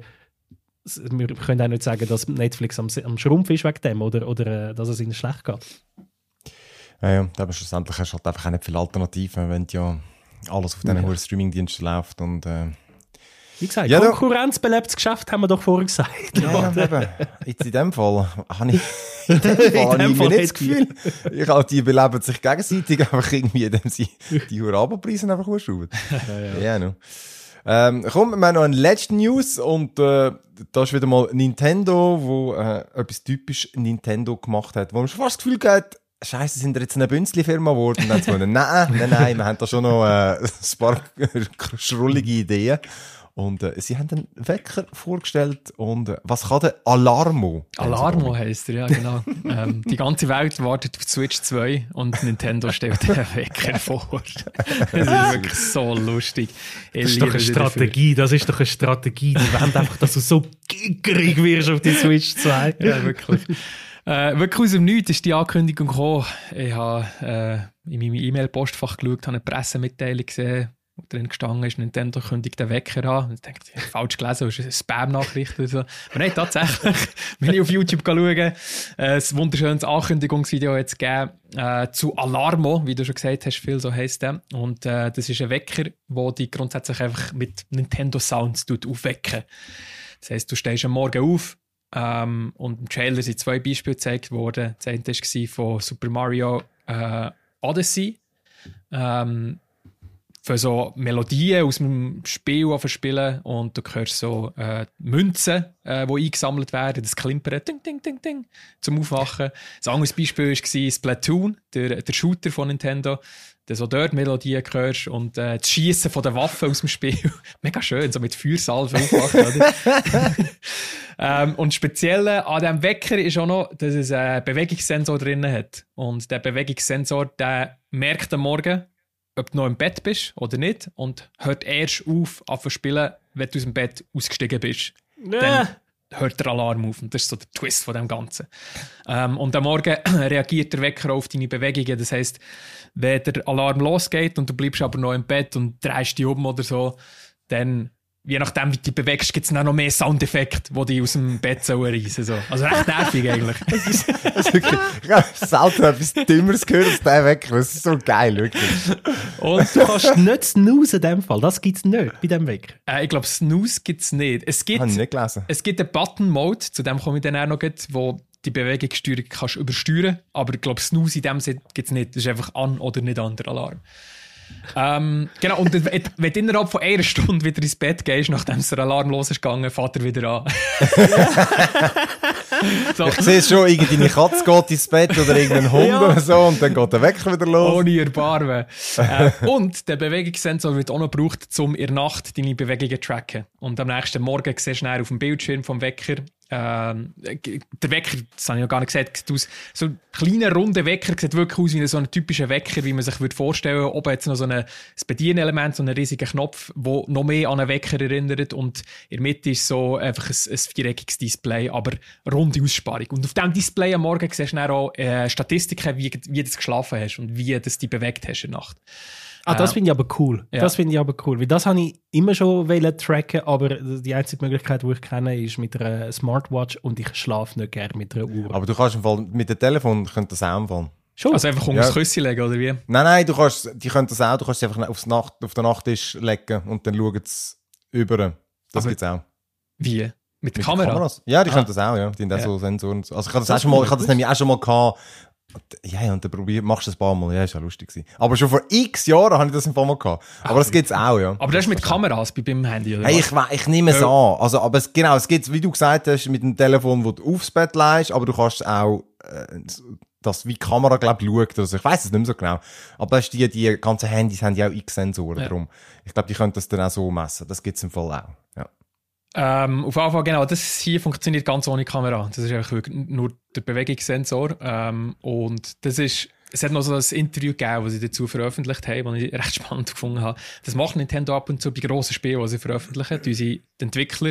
wir können auch nicht sagen, dass Netflix am, am Schrumpf ist wegen dem oder, oder äh, dass es ihnen schlecht geht. Ja, ja, aber schlussendlich hast du halt einfach auch nicht viele Alternativen, wenn ja alles auf diesen ja. hohen Streamingdiensten läuft. Und, äh, wie gesagt, ja, Konkurrenz belebtes Geschäft, haben wir doch vorher gesagt. Ja, eben. Jetzt in dem Fall habe ich, in dem Fall habe ich mir nicht das Gefühl, ich habe, die beleben sich gegenseitig, einfach irgendwie, indem sie die hohen Abopreise einfach hochschrauben. Ja, ja. Ja, no. Ähm, komm, wir haben noch eine letzte News, und äh, da ist wieder mal Nintendo, wo äh, etwas typisch Nintendo gemacht hat, wo man schon fast das Gefühl hat, Scheiße, sind wir jetzt eine Bünzli-Firma geworden? Und dann so, nein, nein, nein, wir haben da schon noch äh, ein paar schrullige Ideen. Und äh, sie haben einen Wecker vorgestellt. Und äh, was kann der Alarmo? Alarmo heisst er, ja, genau. ähm, die ganze Welt wartet auf Switch zwei und Nintendo stellt den Wecker vor. Das ist wirklich so lustig. Ich das ist doch eine Strategie, dafür. Das ist doch eine Strategie. Die wollen einfach, dass du so gierig wirst auf die Switch zwei. Ja, wirklich. Äh, wirklich aus dem Nichts ist die Ankündigung gekommen. Ich habe äh, in meinem E-Mail-Postfach geschaut, habe eine Pressemitteilung gesehen, wo drin gestanden ist, Nintendo kündigt den Wecker an. Ich dachte, ich habe falsch gelesen, das ist eine Spam-Nachricht oder so. Aber nein, tatsächlich, wenn ich auf YouTube schaue, äh, ein wunderschönes Ankündigungsvideo jetzt gegeben äh, zu Alarmo, wie du schon gesagt hast, viel so heisst der. Und äh, das ist ein Wecker, der dich grundsätzlich einfach mit Nintendo Sounds aufwecken. Das heisst, du stehst am Morgen auf, Um, und im Trailer sind zwei Beispiele gezeigt worden. Das eine war von Super Mario äh, Odyssey. Ähm, für so Melodien aus dem Spiel spielen, und du hörst so äh, Münzen, äh, die eingesammelt werden, das Klimpern, ding, ding, ding, ding, zum Aufwachen. Das andere Beispiel war Splatoon, der, der Shooter von Nintendo, dass du dort Melodien hörst und äh, das Schiessen von den Waffen aus dem Spiel. Mega schön, so mit Feuersalve aufwachen, oder? ähm, und speziell an diesem Wecker ist auch noch, dass es einen Bewegungssensor drin hat. Und der Bewegungssensor, der merkt am Morgen, ob du noch im Bett bist oder nicht, und hört erst auf, auf zu spielen, wenn du aus dem Bett ausgestiegen bist. Nee. Dann hört der Alarm auf. Und das ist so der Twist von dem Ganzen. Ähm, und am Morgen reagiert der Wecker auf deine Bewegungen. Das heisst, wenn der Alarm losgeht und du bleibst aber noch im Bett und drehst dich um oder so, dann, je nachdem, wie du dich bewegst, gibt es dann noch mehr Soundeffekte, die dich aus dem Bett reisen sollen. So. Also recht nervig eigentlich. Das ist, das ist wirklich, ich habe selten etwas Dümmeres gehört als der Wecker. Das ist so geil, wirklich. Und du kannst nicht snoozen in dem Fall. Das gibt es nicht bei diesem Wecker. Äh, ich glaube, Snooze gibt es nicht. Es gibt, habe ich nicht gelesen. Es gibt einen Button-Mode, zu dem komme ich dann auch noch, wo die Bewegungssteuerung kannst übersteuern. Aber ich glaube, Snooze in dem Sinne gibt es nicht. Das ist einfach an oder nicht an der Alarm. ähm, genau, und wenn du innerhalb von einer Stunde wieder ins Bett gehst, nachdem der Alarm los ist gegangen, fährt er wieder an. So. Ich sehe es schon, irgendeine Katze geht ins Bett oder irgendein Hund ja. oder so, und dann geht der Wecker wieder los. Ohne Erbarmen. äh, und der Bewegungssensor wird auch noch gebraucht, um in der Nacht deine Bewegungen zu tracken. Und am nächsten Morgen siehst du auf dem Bildschirm vom Wecker, Ähm, der Wecker, das habe ich noch gar nicht gesagt, aus so ein kleiner, runder Wecker sieht wirklich aus wie so ein typischer Wecker, wie man sich würde vorstellen würde. Oben jetzt noch so ein Bedienelement, so einen riesigen Knopf, der noch mehr an einen Wecker erinnert. Und in der Mitte ist so einfach ein, ein viereckiges Display, aber runde Aussparung. Und auf diesem Display am Morgen siehst du dann auch äh, Statistiken, wie, wie du geschlafen hast und wie du dich bewegt hast in der Nacht. Ah, das finde ich aber cool. Ja. Das finde ich aber cool. Weil das habe ich immer schon wollen tracken, aber die einzige Möglichkeit, die ich kenne, ist mit einer Smartwatch und ich schlafe nicht gerne mit einer Uhr. Aber du kannst im Fall mit dem Telefon könnte das auch empfallen. Schon? Also einfach unter Ja. das Küsschen legen, oder wie? Nein, nein, du kannst, die können das auch, du kannst es einfach aufs Nacht, auf den Nachttisch legen und dann schauen sie über. Das Aber- gibt's auch. Wie? Mit der Mit Kamera? Kameras. Ja, die Ah. können das auch, ja. Die haben auch Ja. so Sensoren. Also ich habe das, Das auch schon mal, ist ich habe das gut. nämlich auch schon mal gehabt. Ja, ja, und dann probier, machst du das ein paar Mal. Ja, ist ja lustig gewesen. Aber schon vor x Jahren habe ich das ein paar Mal gehabt. Aber das gibt's auch, ja. Aber das ist mit Kameras bei beim Handy, oder? Hey, was? ich, we- ich nehme es Ja. an. Also, aber es, genau, es gibt, wie du gesagt hast, mit dem Telefon, wo du aufs Bett legst, aber du kannst auch, äh, das wie die Kamera, glaub ich, schaut. Also, ich weiss es nicht mehr so genau. Aber das ist die, die ganzen Handys haben ja auch X-Sensoren Ja. drum. Ich glaube, die können das dann auch so messen. Das gibt's im Fall auch. Ja. Ähm, auf jeden Fall, genau, das hier funktioniert ganz ohne Kamera. Das ist einfach wirklich nur der Bewegungssensor. Ähm, und das ist, es hat noch so ein Interview gegeben, das sie dazu veröffentlicht haben, das ich recht spannend gefunden habe. Das macht Nintendo ab und zu bei grossen Spielen, die sie veröffentlichen, die sie die Entwickler,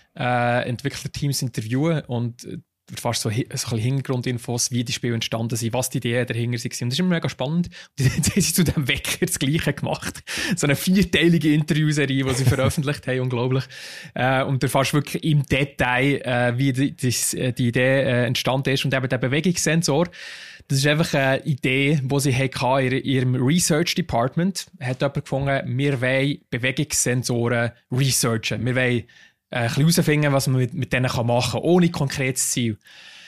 äh, Entwicklerteams interviewen und äh, fast so, hi- so ein bisschen Hintergrundinfos, wie die Spiele entstanden sind, was die Ideen dahinter waren. Und das ist immer mega spannend. Und jetzt haben sie zu diesem Wecker das Gleiche gemacht. So eine vierteilige Interviewserie, die sie veröffentlicht haben, unglaublich. Äh, und du fährst wirklich im Detail, äh, wie die, die, die Idee äh, entstanden ist. Und eben der Bewegungssensor, das ist einfach eine Idee, die sie hatten in ihrem Research Department. Hat jemand gefunden, wir wollen Bewegungssensoren researchen. Wir wollen äh, ein bisschen herausfinden, was man mit, mit denen machen kann, ohne konkretes Ziel.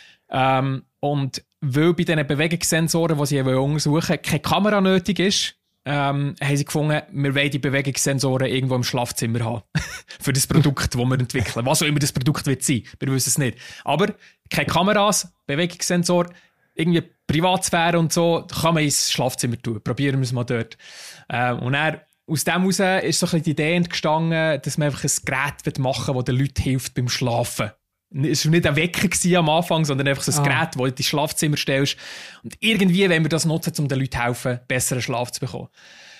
Ähm, und weil bei diesen Bewegungssensoren, die sie untersuchen wollen, keine Kamera nötig ist, ähm, haben sie gefunden, wir wollen die Bewegungssensoren irgendwo im Schlafzimmer haben. Für das Produkt, das wir entwickeln. Was auch immer das Produkt wird sein, wir wissen es nicht. Aber keine Kameras, Bewegungssensor, irgendwie Privatsphäre und so, kann man ins Schlafzimmer tun. Probieren wir es mal dort. Ähm, und dann, aus dem heraus ist so ein bisschen die Idee entstanden, dass man einfach ein Gerät machen will, das den Leuten hilft beim Schlafen. Es war nicht ein Wecker gewesen am Anfang, sondern einfach so ein Ah. Gerät, das du in dein Schlafzimmer stellst. Und irgendwie wollen wir das nutzen, um den Leuten zu helfen, besseren Schlaf zu bekommen.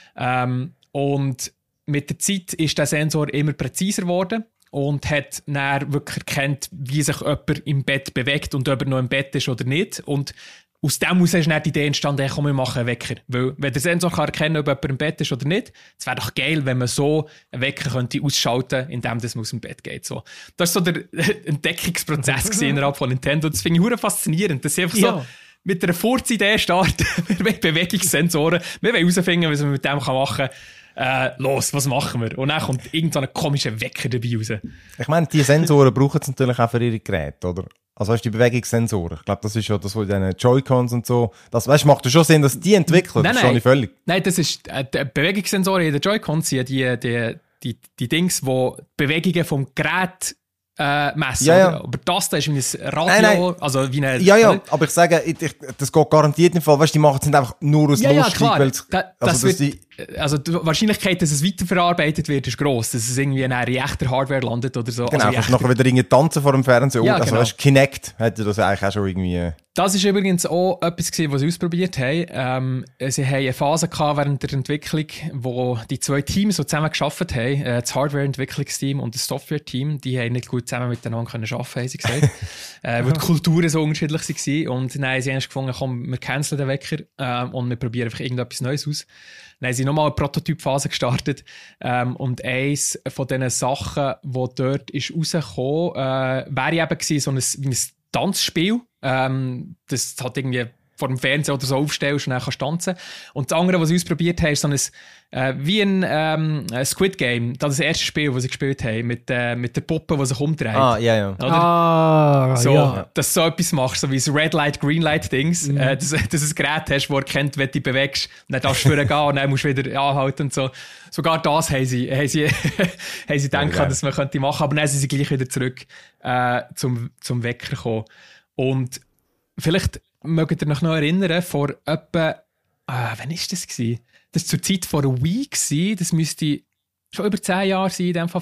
Ähm, und mit der Zeit ist der Sensor immer präziser geworden und hat dann wirklich erkannt, wie sich jemand im Bett bewegt und ob er noch im Bett ist oder nicht. Und aus dem heraus ist dann die Idee entstanden, hey, komm, wir machen einen Wecker. Weil, wenn der Sensor kann erkennen kann, ob jemand im Bett ist oder nicht, es wäre doch geil, wenn man so einen Wecker könnte ausschalten könnte, indem das man aus dem Bett geht. So. Das war so der Entdeckungsprozess gewesen innerhalb von Nintendo. Das finde ich verdammt faszinierend, dass sie einfach Ja. so mit einer Furzidee starten. Wir wollen Bewegungssensoren. Wir wollen herausfinden, was man mit dem machen kann. Äh, los, was machen wir? Und dann kommt irgend so ein komischer Wecker dabei raus. Ich meine, die Sensoren brauchen es natürlich auch für ihre Geräte, oder? Also hast du die Bewegungssensoren. Ich glaube, das ist ja das, was in den Joy-Cons und so. Das, weißt, macht ja schon Sinn, dass die entwickeln. Nein, das nein. schon nicht völlig. Nein, das ist äh, die Bewegungssensoren in den Joy-Cons sind ja die, die, die, die Dings, die Bewegungen vom Gerät äh, messen. Ja, ja. Oder? Aber das da ist wie ein Radio, Nein, nein. also wie eine... Ja, ja, aber ich sage, ich, ich, das geht garantiert im Fall. Weißt du, die machen es nicht einfach nur aus Ja, ja, lustig, klar. weil es- Da, das also, dass wird, die, also die Wahrscheinlichkeit, dass es weiterverarbeitet wird, ist gross. Dass es irgendwie in einer echter Hardware landet oder so. genau, also kannst in nachher wieder irgendwie tanzen vor dem Fernseher. Ja, also, genau. weißt, Kinect hätte das eigentlich auch schon irgendwie, Das ist übrigens auch etwas gewesen, was sie ausprobiert haben. Ähm, sie haben eine Phase gehabt während der Entwicklung, wo die zwei Teams, die zusammen gearbeitet haben, äh, das Hardware-Entwicklungsteam und das Software-Team, die haben nicht gut zusammen miteinander können arbeiten, haben sie gesagt. äh, weil die Kulturen so unterschiedlich waren. Und dann haben sie eigentlich gefunden, komm, wir canceln den Wecker ähm, und wir probieren einfach irgendetwas Neues aus. Dann haben sie nochmal eine Prototypphase gestartet. Ähm, und eins von diesen Sachen, die dort ist rausgekommen, äh, wäre eben gewesen, so ein, wie ein Tanzspiel. Ähm, das hat irgendwie vor dem Fernseher oder so aufstellst und dann kannst du tanzen. Und das andere, was sie ausprobiert haben, ist so ein, äh, wie ein ähm, Squid Game. Das ist das erste Spiel, das sie gespielt haben, mit, äh, mit der Puppe, die sich umdreht. ah, ja, ja. Oder? Ah, So, ja. dass du so etwas machst, so wie das Red Light, Green Light Dings, äh, dass, dass du ein Gerät hast, das erkennt, wenn du dich bewegst, und dann darfst du vorher gehen und dann musst du wieder anhalten und so. Sogar das haben sie, haben sie, haben sie gedacht, geil. dass man könnte machen, aber dann sind sie gleich wieder zurück äh, zum, zum Wecker gekommen. Und vielleicht mögt ihr euch noch erinnern, vor etwa, äh, wann war das gewesen? Das war zur Zeit vor einer Wii gewesen, das müsste schon über zehn Jahre sein, in dem Fall vielleicht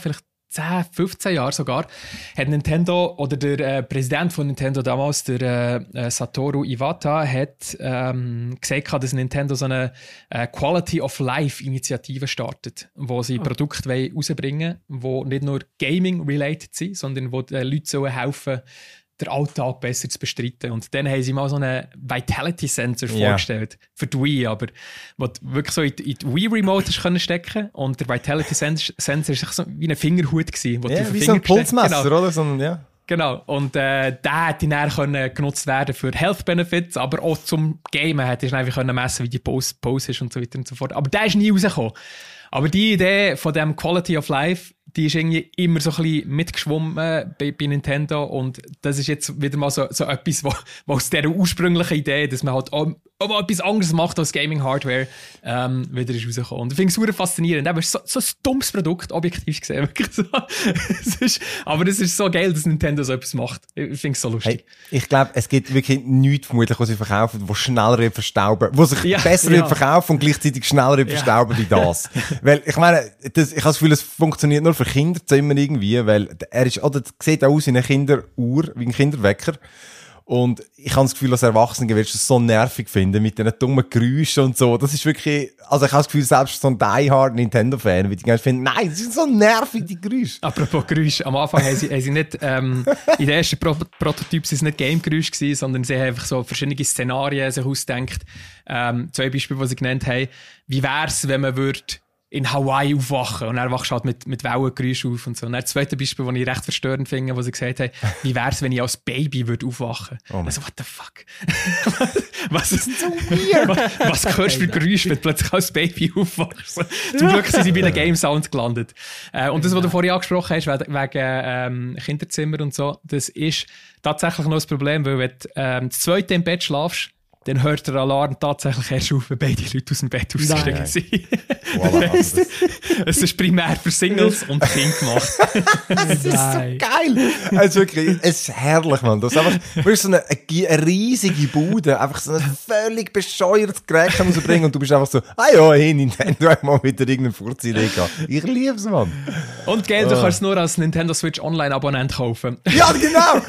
zehn, fünfzehn Jahren sogar, hat Nintendo, oder der äh, Präsident von Nintendo damals, der äh, Satoru Iwata, hat ähm, gesagt, dass Nintendo so eine äh, Quality of Life Initiative startet, wo sie oh. Produkte wollen rausbringen wollen, die nicht nur Gaming-related sind, sondern wo den Leuten sollen helfen, den Alltag besser zu bestreiten. Und dann haben sie mal so einen Vitality Sensor yeah. vorgestellt für die Wii, aber wo du wirklich so in die, in die Wii Remote können stecken und der Vitality Sensor war so wie ein Fingerhut gewesen, wo yeah, du wie so ein Pulsmesser, genau. oder? So ein, ja. Genau. Und äh, der hätte dann können genutzt werden für Health Benefits, aber auch zum Gamen hätte ich einfach können messen, wie die Pose, Pose ist und so weiter und so fort. Aber der ist nie rausgekommen. Aber die Idee von dem Quality of Life, die ist irgendwie immer so ein bisschen mitgeschwommen bei, bei Nintendo und das ist jetzt wieder mal so, so etwas, wo, wo aus dieser ursprünglichen Idee, dass man halt auch, auch mal etwas anderes macht als Gaming-Hardware, ähm, wieder ist rausgekommen. Und ich finde es super faszinierend. Aber es ist so, so ein dummes Produkt, objektiv gesehen. Wirklich so. es ist, aber es ist so geil, dass Nintendo so etwas macht. Ich finde es so lustig. Hey, ich glaube, es gibt wirklich nichts vermutlich, was sie verkaufen, wo schneller wird verstauben, wo sich ja, besser ja. wird verkaufen und gleichzeitig schneller wird verstauben wie das. Weil, ich meine, das, ich habe das Gefühl, es funktioniert nur für Kinderzimmer irgendwie, weil er ist, oder, sieht auch aus wie eine Kinderuhr, wie ein Kinderwecker. Und ich habe das Gefühl, als Erwachsene wirst du es so nervig finden, mit diesen dummen Geräuschen und so. Das ist wirklich, also ich habe das Gefühl, selbst so ein die-hard Nintendo-Fan, wie die gerne finden, nein, das sind so nervig, die Geräusche. Apropos Geräusche, am Anfang haben sie, haben sie nicht, ähm, in den ersten Pro- Prototypen sind es nicht Game-Geräusche gewesen, sondern sie haben einfach so verschiedene Szenarien sich ausgedacht. Ähm, zwei Beispiele, die sie genannt haben. Wie wär's, wenn man würde in Hawaii aufwachen und dann wachst du halt mit, mit Wellengeräuschen auf und so. Und dann das zweite Beispiel, das ich recht verstörend finde, wo sie gesagt haben, wie wär's, wenn ich als Baby würde aufwachen? Oh also, what the fuck? was ist so weird? Was, was hörst du für Geräusche, wenn du plötzlich als Baby aufwachst? Zum Glück sind sie bei einem Game Sound gelandet. Äh, und das, was du vorhin angesprochen hast, wegen, wegen ähm, Kinderzimmer und so, das ist tatsächlich noch das Problem, weil wenn du ähm, das zweite im Bett schlafst, dann hört der Alarm tatsächlich erst auf, wenn beide Leute aus dem Bett ausgestiegen sind. Voilà, also es ist primär für Singles und Kinder gemacht. Das ist so geil. Also wirklich, es ist herrlich, Mann. Das ist einfach, du so eine, eine riesige Bude, einfach so ein völlig bescheuertes Gerät rausbringen und du bist einfach so, ah ja, hey, Nintendo hat mal wieder irgendeine Furzi-Idee gehabt. Ich lieb's, Mann. Und Geld, du kannst es nur als Nintendo Switch Online-Abonnent kaufen. Ja, genau!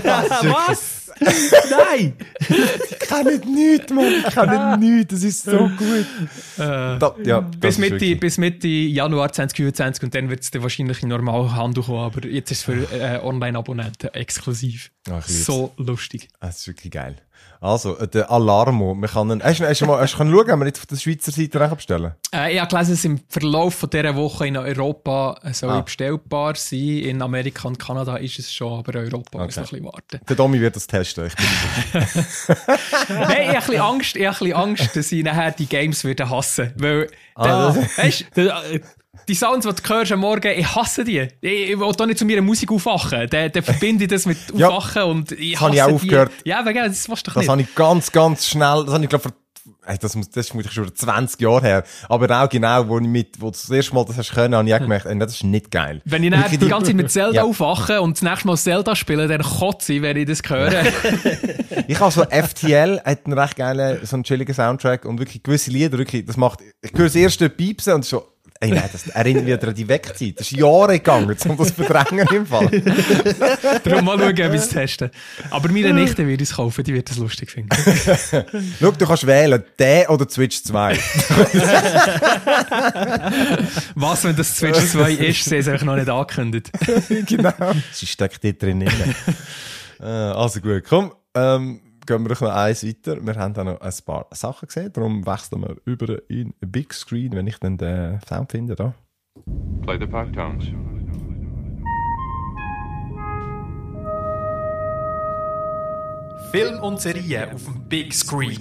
Was? Nein! Ich kann nicht nichts, Mann. Ich kann nicht nichts. Das ist so gut. Äh, da, ja, bis, Mitte, bis Mitte Januar zwanzig vierundzwanzig und dann wird es dann wahrscheinlich in normalen Handel kommen, aber jetzt ist es für äh, Online-Abonnenten exklusiv. Ach, so lustig. Das ist wirklich geil. Also, der Alarmo. Wir können, hast du, hast du mal hast du schauen, ob wir jetzt auf der Schweizer Seite recht bestellen? Äh, ich habe gelesen, dass im Verlauf von dieser Woche in Europa soll ah. bestellbar sein. In Amerika und Kanada ist es schon, aber in Europa okay. muss noch ein bisschen warten. Der Domi wird das testen. Ich bin Nein, ich habe ein bisschen Angst, ich habe ein bisschen Angst, dass ich nachher die Games wieder hassen. Weil, ah, der, weißt, der, die Sounds, die du hörst am Morgen, ich hasse die. Ich, ich will doch nicht zu mir Musik aufwachen. Dann, dann verbinde ich das mit Aufwachen ja, und ich hasse die. Das habe ich auch aufgehört. Ja, aber das willst du doch das nicht. Das habe ich ganz, ganz schnell, das habe ich glaube vor, das, muss, das ist schon zwanzig Jahre her, aber auch genau, wo ich mit, wo du das erste Mal das hast können, habe ich auch gemerkt, ey, das ist nicht geil. Wenn ich dann die ganze Zeit mit Zelda ja. aufwache und das nächste Mal Zelda spiele, dann kotze ich, wenn ich das höre. Ich habe so F T L, hat einen recht geilen, so einen chilligen Soundtrack und wirklich gewisse Lieder, wirklich, das macht, ich höre das erste Piepsen und so, ey, nein, das erinnert mich an die Wegzeit. Das ist Jahre gegangen, um das zu verdrängen im Fall. Darum mal schauen, wie wir es testen. Aber meine Nichte wird es kaufen, die wird das lustig finden. Schau, du kannst wählen, den oder Switch zwei. Was, wenn das Switch zwei ist, sie es einfach noch nicht angekündigt. Genau. Sie steckt dort drin. Also gut, komm, ähm, gehen wir noch eins weiter. Wir haben da noch ein paar Sachen gesehen, darum wechseln wir über in Big Screen, wenn ich dann den Sound finde. Da. Play the Park Tones. Film und Serie auf dem Big Screen.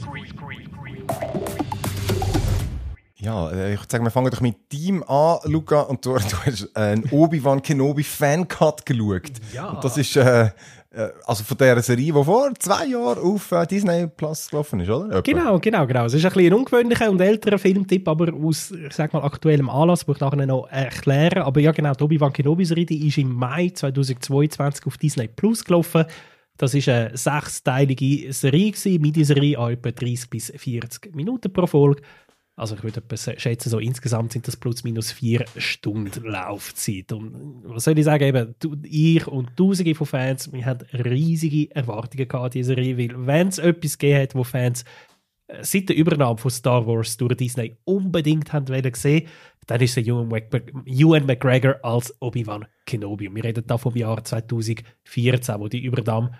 Ja, ich würde sagen, wir fangen doch mit Team an, Luca, und du, du hast einen Obi-Wan Kenobi Fan-Cut geschaut. Ja. Und das ist, äh, also von dieser Serie, die vor zwei Jahren auf äh, Disney Plus gelaufen ist, oder? Etwa. Genau, genau, genau. Es ist ein bisschen ein ungewöhnlicher und älterer Filmtipp, aber aus, ich sag mal, aktuellem Anlass, muss ich nachher noch erklären. Aber ja, genau, die Obi-Wan Kenobi-Serie, die ist im Mai zweitausendzweiundzwanzig auf Disney Plus gelaufen. Das war eine sechsteilige Serie, Miniserie an etwa dreißig bis vierzig Minuten pro Folge. Also ich würde etwa schätzen, so insgesamt sind das plus minus vier Stunden Laufzeit. Und was soll ich sagen, eben, du, ich und Tausende von Fans, wir haben riesige Erwartungen gehabt an diese Serie, weil wenn es etwas gegeben hat, wo Fans äh, seit der Übernahme von Star Wars durch Disney unbedingt haben wollen sehen, dann ist es Ewan, Mac- Ewan McGregor als Obi-Wan Kenobi. Und wir reden da vom Jahr zwanzig vierzehn, wo die Übernahme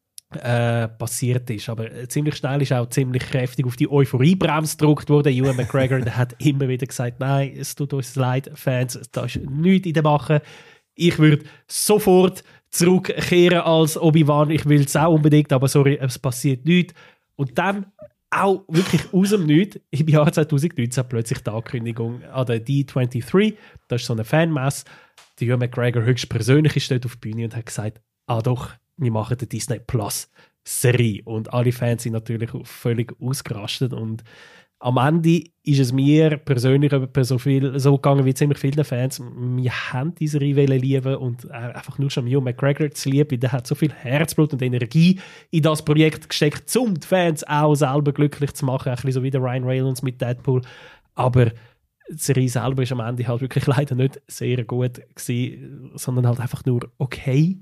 Äh, passiert ist. Aber äh, ziemlich schnell ist auch ziemlich kräftig auf die Euphorie-Bremse gedrückt worden. Ewan McGregor der hat immer wieder gesagt, nein, es tut uns leid, Fans, da ist nichts in der Mache. Ich würde sofort zurückkehren als Obi-Wan. Ich will es auch unbedingt, aber sorry, es passiert nichts. Und dann auch wirklich aus dem Nichts, im Jahr zwanzig neunzehn plötzlich die Ankündigung an der D dreiundzwanzig. Das ist so eine Fanmesse. Der Ewan McGregor höchstpersönlich ist dort auf die Bühne und hat gesagt, ah doch, wir machen die Disney Plus Serie. Und alle Fans sind natürlich völlig ausgerastet. Und am Ende ist es mir persönlich so, viel, so gegangen wie ziemlich vielen Fans. Wir haben diese Serie lieben und einfach nur schon Ewan McGregor zu lieben, weil der hat so viel Herzblut und Energie in das Projekt gesteckt, um die Fans auch selber glücklich zu machen. Ein bisschen so wie der Ryan Reynolds mit Deadpool. Aber die Serie selber ist am Ende halt wirklich leider nicht sehr gut gewesen, sondern halt einfach nur okay.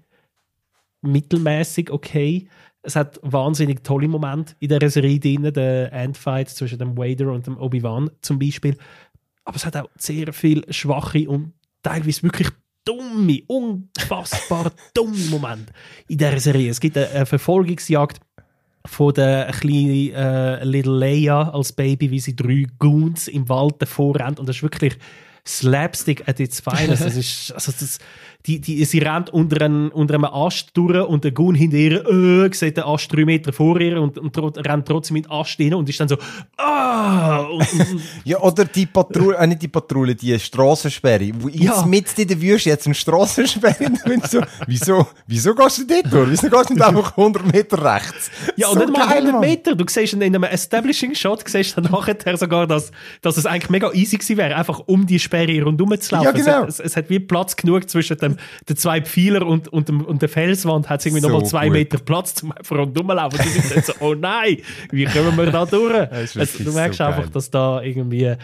Mittelmäßig okay. Es hat wahnsinnig tolle Momente in dieser Serie drin, der Endfight zwischen dem Vader und dem Obi-Wan zum Beispiel. Aber es hat auch sehr viele schwache und teilweise wirklich dumme, unfassbar dumme Momente in dieser Serie. Es gibt eine Verfolgungsjagd von der kleinen äh, Little Leia als Baby, wie sie drei Goons im Wald davor rennt. Und das ist wirklich Slapstick at its finest. Das ist, also das, die, die, sie rennt unter, ein, unter einem Ast durch und der Goon hinter ihr äh, sieht den Ast drei Meter vor ihr und, und tro- rennt trotzdem mit Ast rein und ist dann so ah! Und, und, ja, oder die Patrouille, äh, nicht die Patrouille, die Strassensperre, wo jetzt Ja. mitten in der Wüste jetzt eine Strassensperre und so, wieso, wieso gehst du dort durch? Wieso gehst du nicht einfach hundert Meter rechts? ja, und So nicht mal geil, hundert Mann. Meter. Du siehst in einem Establishing-Shot siehst du dann nachher sogar, dass, dass es eigentlich mega easy gewesen wäre, einfach um die Sperre rundherum zu laufen. Ja, genau. es, hat, es, es hat wie Platz genug zwischen dem, den zwei Pfeiler und, und, dem, und der Felswand hat es irgendwie So nochmal zwei gut. Meter Platz, um einfach rundherum zu laufen. Du bist dann so, oh nein, wie kommen wir da durch? ist Also, wirklich du merkst so einfach, geil. dass da irgendwie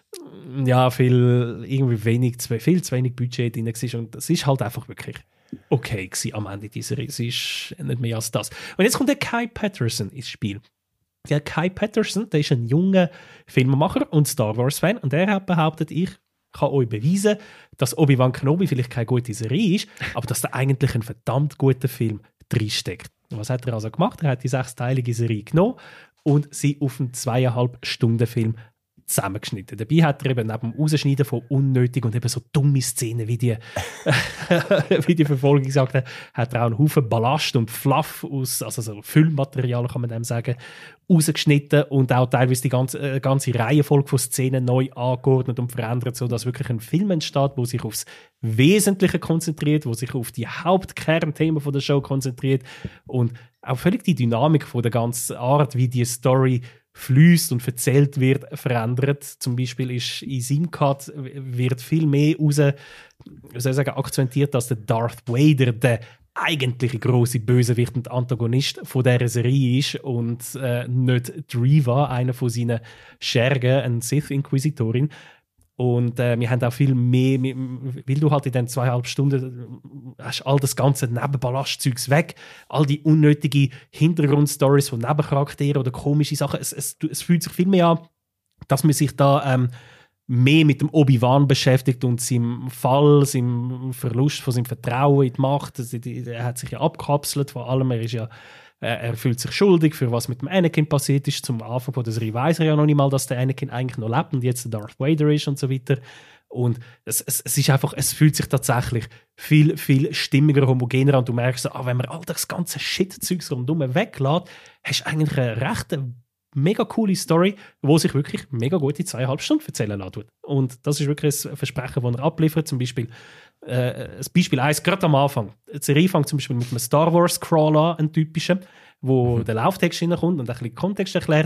ja, viel, irgendwie wenig, zu- viel zu wenig Budget drin war. Und es ist halt einfach wirklich okay gewesen am Ende dieser Serie. Es ist nicht mehr als das. Und jetzt kommt der Kai Patterson ins Spiel. Der Kai Patterson, der ist ein junger Filmemacher und Star Wars-Fan und der hat behauptet, ich kann euch beweisen, dass Obi-Wan Kenobi vielleicht keine gute Serie ist, aber dass da eigentlich ein verdammt guter Film drinsteckt. Und was hat er also gemacht? Er hat die sechsteilige Serie genommen und sie auf einen zweieinhalb Stunden Film zusammengeschnitten. Dabei hat er eben neben dem Rausschneiden von unnötig und eben so dumme Szenen wie die, wie die Verfolgung gesagt hat, hat er auch einen Haufen Ballast und Fluff aus, also so Füllmaterial kann man dem sagen, rausgeschnitten und auch teilweise die ganze, äh, ganze Reihenfolge von Szenen neu angeordnet und verändert, sodass wirklich ein Film entsteht, wo sich aufs Wesentliche konzentriert, wo sich auf die Hauptkernthemen von der Show konzentriert und auch völlig die Dynamik von der ganzen Art, wie die Story fließt und erzählt wird, verändert. Zum Beispiel ist in seinem Cut wird viel mehr raus, soll ich sagen, akzentuiert, dass der Darth Vader der eigentliche grosse Bösewicht und Antagonist von dieser Serie ist und äh, nicht Driva, einer von seinen Schergen, eine Sith-Inquisitorin. Und äh, wir haben auch viel mehr, weil du halt in den zweieinhalb Stunden hast all das ganze Nebenballastzeugs weg, all die unnötigen Hintergrundstories von Nebencharakteren oder komische Sachen. Es, es, es fühlt sich viel mehr an, dass man sich da ähm, mehr mit dem Obi-Wan beschäftigt und seinem Fall, seinem Verlust von seinem Vertrauen in die Macht. Er hat sich ja abgekapselt von allem. Er ist ja Er fühlt sich schuldig für was mit dem Anakin passiert ist. Zum Anfang von der Serie weiss er ja noch nicht mal, dass der Anakin eigentlich noch lebt und jetzt der Darth Vader ist und so weiter. Und es, es, es ist einfach, es fühlt sich tatsächlich viel, viel stimmiger, homogener an. Du merkst so, ah, wenn man all das ganze Shit-Zeugs rundum weglässt, hast du eigentlich eine recht mega coole Story, die sich wirklich mega gut in zweieinhalb Stunden erzählen lässt. Und das ist wirklich ein Versprechen, das er abliefert. Zum Beispiel, äh, das Beispiel eins, gerade am Anfang. Die Serie fängt zum Beispiel mit einem Star Wars Crawl an, ein typischen, wo mhm. der Lauftext hineinkommt und ein bisschen Kontext erklärt.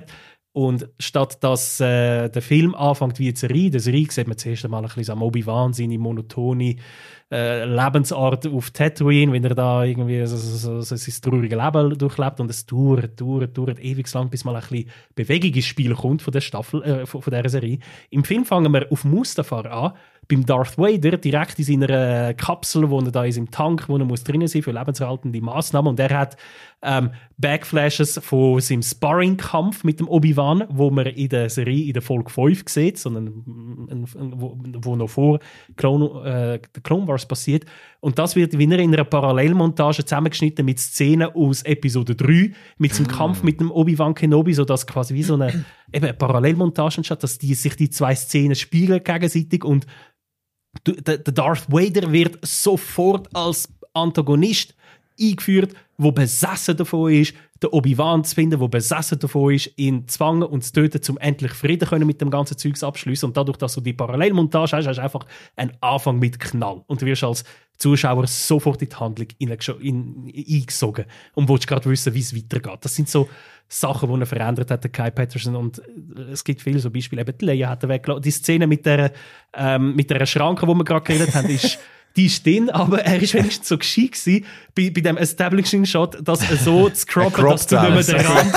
Und statt dass äh, der Film anfängt wie eine Serie, der Serie sieht man zuerst einmal ein bisschen am Obi-Wan, seine monotone äh, Lebensart auf Tatooine, wenn er da irgendwie so, so, so sein trauriges Leben durchlebt, und es dauert, dauert, dauert ewig lang, bis mal ein bisschen Bewegung ins Spiel kommt von der Staffel, äh, von, von dieser Serie. Im Film fangen wir auf Mustafar an, beim Darth Vader, direkt in seiner äh, Kapsel, wo er da ist im Tank, wo er muss drinnen sein für lebenserhaltende Massnahmen, und er hat ähm, Backflashes von seinem Sparring-Kampf mit dem Obi-Wan, wo man in der Serie in der Folge fünf sieht, sondern wo, wo noch vor Clone, äh, der Clone Wars passiert. Und das wird wieder in einer Parallelmontage zusammengeschnitten mit Szenen aus Episode drei, mit dem Kampf mit dem Obi-Wan Kenobi, sodass quasi wie so eine, eben eine Parallelmontage entsteht, dass die, sich die zwei Szenen spiegeln gegenseitig, und der Darth Vader wird sofort als Antagonist eingeführt, der besessen davon ist, den Obi-Wan zu finden, der besessen davon ist, ihn zu zwangen und zu töten, um endlich Frieden können mit dem ganzen Zeugs abschließen. Und dadurch, dass du die Parallelmontage hast, hast du einfach einen Anfang mit Knall. Und du wirst als Zuschauer sofort in die Handlung eingesogen und willst gerade wissen, wie es weitergeht. Das sind so Sachen, die er verändert hat, der Kai Patterson. Und es gibt viele so Beispiele. Eben die Leia hat er weggelassen. Die Szene mit der, ähm, mit der Schranke, die wir gerade geredet haben, ist die ist drin, aber er war wenigstens so gescheit gewesen, bei, bei dem Establishing-Shot, dass er so zu croppen, dass du nicht mehr den Rand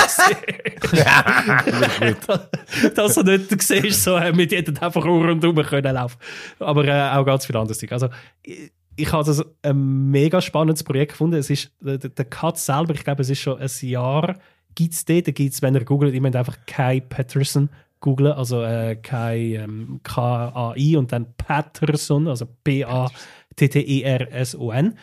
siehst. Dass er nicht siehst, so mit jedem einfach rundherum können laufen. Aber äh, auch ganz viel anderes. Also, ich, ich habe das ein mega spannendes Projekt gefunden. Es ist, der, der Cut selber, ich glaube, es ist schon ein Jahr, gibt es den, da gibt es, wenn ihr googelt, ihr müsst einfach Kai Patterson googlen, also äh, Kai ähm, K A I und dann Patterson, also P A T T E R S O N,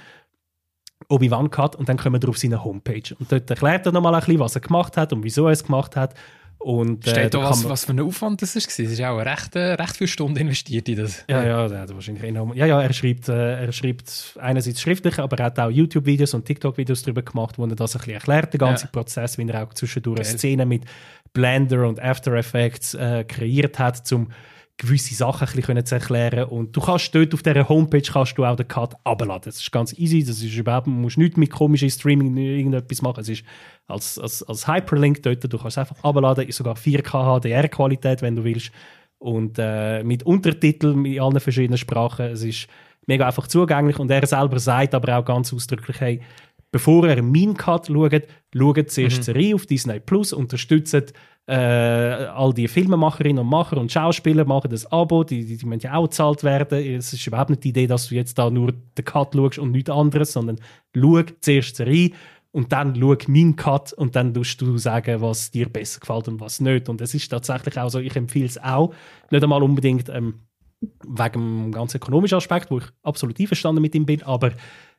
Obi-Wan Cut, und dann kommen wir auf seine Homepage. Und dort erklärt er nochmal ein bisschen, was er gemacht hat und wieso er es gemacht hat. Und, äh, Steht da, was, man, was für ein Aufwand das war? Es ist auch recht, äh, recht viele Stunden investiert in das. Ja, ja, der hat wahrscheinlich enorm. Ja, ja, er schreibt, äh, er schreibt einerseits schriftlich, aber er hat auch YouTube-Videos und TikTok-Videos darüber gemacht, wo er das ein bisschen erklärt, den ganzen ja. Prozess, wie er auch zwischendurch Geil. Szenen mit Blender und After Effects äh, kreiert hat, um gewisse Sachen ein bisschen zu erklären. Und du kannst dort auf dieser Homepage kannst du auch den Cut abladen. Das ist ganz easy. Das ist überhaupt, du musst nicht mit komischen Streaming irgendetwas machen. Es ist als, als, als Hyperlink dort. Du kannst es einfach abladen. Ist sogar vier K H D R-Qualität, wenn du willst. Und äh, mit Untertiteln in allen verschiedenen Sprachen. Es ist mega einfach zugänglich. Und er selber sagt aber auch ganz ausdrücklich, hey, bevor ihr meinen Cut schaut, schaut zuerst die Serie auf Disney Plus, unterstützt äh, all die Filmemacherinnen und Macher und Schauspieler, machen das Abo, die, die, die müssen ja auch gezahlt werden. Es ist überhaupt nicht die Idee, dass du jetzt da nur den Cut schaust und nichts anderes, sondern schau zuerst die Serie und dann schau meinen Cut und dann musst du sagen, was dir besser gefällt und was nicht. Und es ist tatsächlich auch so, ich empfehle es auch, nicht einmal unbedingt ähm, wegen dem ganz ökonomischen Aspekt, wo ich absolut einverstanden mit ihm bin, aber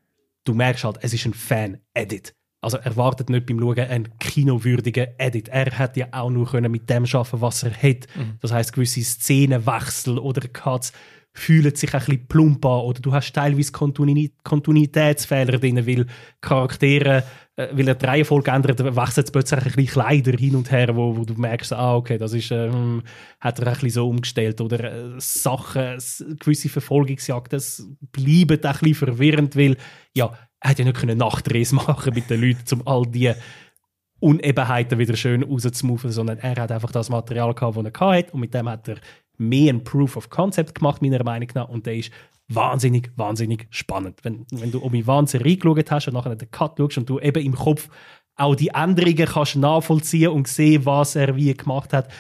du merkst halt, es ist ein Fan-Edit. Also erwartet nicht beim Schauen einen kinowürdigen Edit. Er hat ja auch nur können mit dem arbeiten, was er hat. Mhm. Das heisst, gewisse Szenenwechsel oder Cuts fühlen sich ein bisschen plump an. Oder du hast teilweise Kontinuitätsfehler drin, weil Charaktere, äh, weil er die Reihenfolge ändert, wechselt es plötzlich ein bisschen Kleider hin und her, wo, wo du merkst, ah, okay, das ist, äh, hat er ein bisschen so umgestellt. Oder äh, Sachen, gewisse Verfolgungsjagden, das bleibt ein bisschen verwirrend, weil, ja, er hätte ja nicht können Nachtdrehs machen mit den Leuten, um all diese Unebenheiten wieder schön rauszumoven, sondern er hat einfach das Material gehabt, das er hatte, und mit dem hat er mehr ein Proof of Concept gemacht, meiner Meinung nach, und der ist wahnsinnig, wahnsinnig spannend. Wenn, wenn du Obi-Wan reingeschaut hast und nachher den Cut schaust und du eben im Kopf auch die Änderungen kannst nachvollziehen und sehen, was er wie gemacht hat,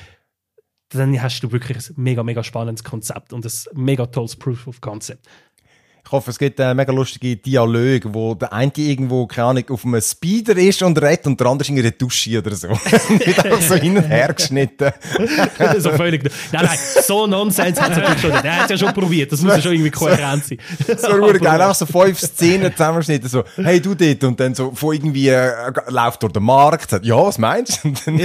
dann hast du wirklich ein mega, mega spannendes Konzept und ein mega tolles Proof of Concept. Ich hoffe, es gibt äh, mega lustige Dialoge, wo der eine irgendwo, keine Ahnung, auf einem Speeder ist und redet und der andere ist in einer Dusche oder so. Nicht einfach so hin und her geschnitten. So völlig. Nein, nein, so Nonsens hat es natürlich schon nicht. Er hat es ja schon probiert, das muss ja schon irgendwie kohärent sein. Das war geil, auch so fünf Szenen zusammengeschnitten, so, hey, du dort, und dann so, von irgendwie, äh, läuft durch den Markt, sagt, ja, was meinst du? Und dann,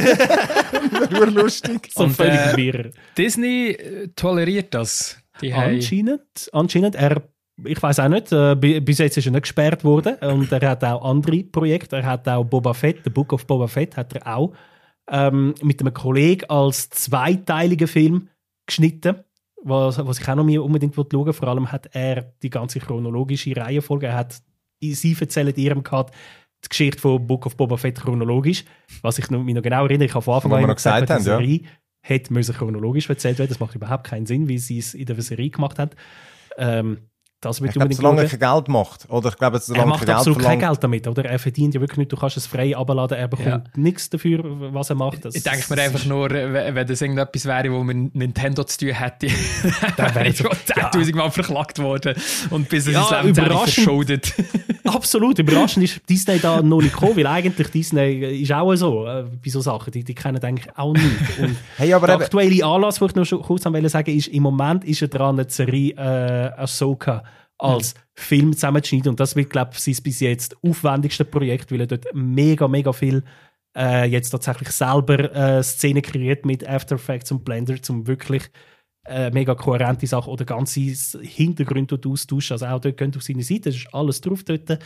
nur lustig. So und, völlig äh, wirr. Disney äh, toleriert das. Die Anscheinend, anscheinend, er ich weiß auch nicht, äh, bis jetzt ist er nicht gesperrt worden und er hat auch andere Projekte, er hat auch Boba Fett, The Book of Boba Fett hat er auch ähm, mit einem Kollegen als zweiteiligen Film geschnitten, was, was ich auch noch mehr unbedingt schauen will. Vor allem hat er die ganze chronologische Reihenfolge, er hat, sie erzählen in ihrem Cut die Geschichte von Book of Boba Fett chronologisch, was ich noch, mich noch genau erinnere, ich habe von Anfang Wo an wir immer noch gesagt gesagt, die haben, ja. Serie hätte müssen chronologisch erzählt werden. Das macht überhaupt keinen Sinn, wie sie es in der Serie gemacht haben. Ähm, das wird Ich glaube, unbedingt solange er schauen. kein Geld macht. Oder ich glaube, solange Er macht kein Geld absolut kein verlangt. Geld damit, oder? Er verdient ja wirklich nicht, du kannst es frei abladen, er bekommt Ja. nichts dafür, was er macht. Das, Ich denke mir einfach nur, wenn wenn das irgendetwas wäre, wo mit Nintendo zu tun hätte, dann wäre ich schon zehntausend Mal verklagt worden und bis es Ja, ins Leben zu Ende überraschend. verschuldet. Absolut, überraschend ist Disney da noch nicht gekommen, weil eigentlich Disney ist auch so, äh, bei so Sachen, die, die kennen eigentlich auch nicht. Und Hey, aber der eben, aktuelle Anlass, den ich noch schon kurz sagen wollte, ist, im Moment ist er dran, eine Serie äh, Ahsoka als Mhm. Film zusammenzuschneiden und das wird, glaube ich, sein bis jetzt aufwendigste Projekt, weil er dort mega, mega viel äh, jetzt tatsächlich selber äh, Szenen kreiert mit After Effects und Blender, um wirklich äh, mega kohärente Sachen oder ganze Hintergründe dort austauschen. Also auch dort könnt ihr auf seine Seite, das ist alles drauf dort.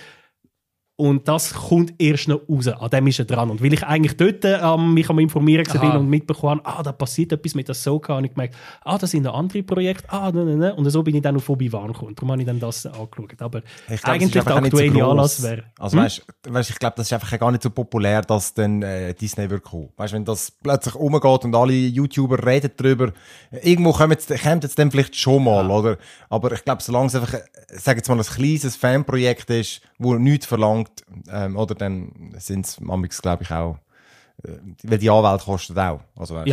Und das kommt erst noch raus. An dem ist er dran. Und weil ich eigentlich dort ähm, mich am Informieren Aha. bin und mitbekommen habe, ah, da passiert etwas mit Ahsoka, habe ich gemerkt, ah, das sind noch andere Projekte, ah, ne, ne, ne. Und so bin ich dann auf Obi-Wan gekommen. Darum habe ich dann das angeschaut. Aber ich glaub, eigentlich das ist der einfach auch nicht so aktuelle gross. Anlass wäre. Also Hm? weißt, weißt, ich glaube, das ist einfach gar nicht so populär, dass dann äh, Disney wird kommen. Weißt, wenn das plötzlich umgeht und alle YouTuber reden drüber, irgendwo kommen jetzt, kommt jetzt dann vielleicht schon mal, Ja. oder? Aber ich glaube, solange es einfach, äh, sag jetzt mal, ein kleines Fanprojekt ist, wo nichts verlangt, ähm, oder dann sind es manchmal, glaube ich, auch, äh, weil die Anwälte kosten auch. Also, weißt, Ja,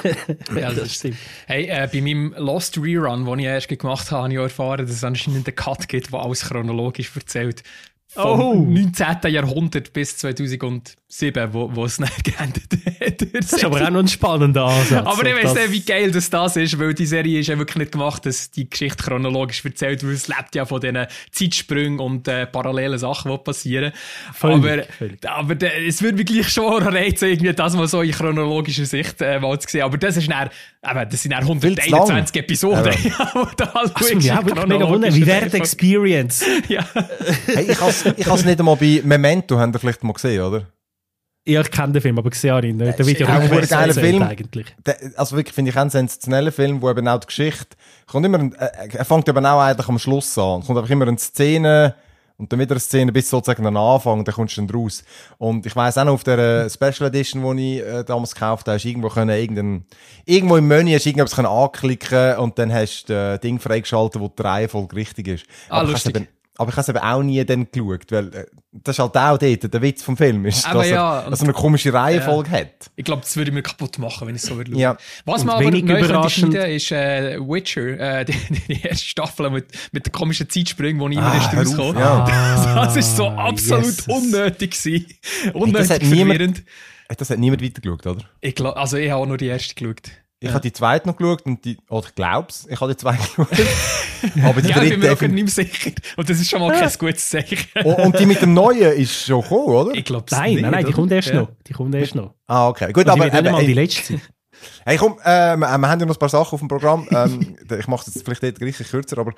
Ja, das stimmt. Hey, äh, bei meinem Lost Rerun, den ich erst gemacht habe, habe ich auch erfahren, dass es anscheinend einen Cut gibt, der alles chronologisch erzählt. Vom Oh. neunzehnten. Jahrhundert bis zweitausendsieben, wo, wo es nicht geendet hat. Das ist aber auch noch ein spannender Ansatz. Aber ich Ob weiss das- nicht, wie geil das, das ist, weil die Serie ist ja wirklich nicht gemacht, dass die Geschichte chronologisch erzählt, weil es lebt ja von diesen Zeitsprüngen und äh, parallelen Sachen, die passieren. Völlig, aber völlig. aber de, es würde mich gleich schon reizen, irgendwie das mal so in chronologischer Sicht äh, mal zu sehen. Aber das ist dann, eben, das sind dann hunderteinundzwanzig Episoden. Eben. Ja, wo du halt Das würde mich auch wirklich mega wundern. Wie wäre die Experience? Ja. Hey, ich has, ich has nicht einmal bei Memento, habt ihr vielleicht mal gesehen, oder? Ja, ich kenne den Film, aber gesehen habe ich nicht. Der wird ja auch ein rückwärts geiler erzählt Film. eigentlich. Der, also wirklich, finde ich, einen sensationellen Film, wo eben auch die Geschichte, kommt immer, ein, äh, er fängt eben auch eigentlich am Schluss an. Es kommt einfach immer eine Szene, und dann wieder eine Szene bis sozusagen an den Anfang, und dann kommst du dann raus. Und ich weiss auch noch, auf der Special Edition, die ich äh, damals gekauft habe, hast du irgendwo können, irgendein, irgendwo im Menü hast du irgendetwas können anklicken und dann hast du das Ding freigeschaltet, wo die Reihenfolge richtig ist. Ah, aber, ich hab's lustig. eben, aber ich habe es eben auch nie dann geschaut, weil äh, das ist halt auch dort, der Witz vom Film ist, Aber dass, ja, er, dass er eine komische Reihenfolge hat. Ich glaube, das würde ich mir kaputt machen, wenn ich es so würde schauen. Ja. Was Und man aber wenig neu könnte überraschend- schneiden, ist äh, Witcher, äh, die, die erste Staffel mit, mit den komischen Zeitsprüngen, die immer Ah, erst hör auf, rauskommen. ja. Das, das ist so Ah, absolut Jesus. unnötig gewesen. Hey, Unnötig das hat niemand- verwirrend. Das hat niemand weitergeschaut, oder? Ich glaub, also ich habe auch nur die erste geschaut. Ich Ja. habe die zweite noch geschaut und die, oder ich glaub's, ich habe die zweite geschaut. Aber die Ja, ich dritte bin mir auch definitiv. nicht mehr sicher. Und das ist schon mal kein gutes Zeichen. Und, und die mit dem Neuen ist schon gekommen, oder? Ich glaube Nein, nicht, nein, nein, die oder? kommt erst Ja. noch. Die kommt erst noch. Ah, okay. Gut, Und die aber wird nicht eben, mal die hey, letzte sein. hey, komm, äh, wir, wir haben ja noch ein paar Sachen auf dem Programm. ähm, ich mache es jetzt vielleicht dort gleich kürzer, aber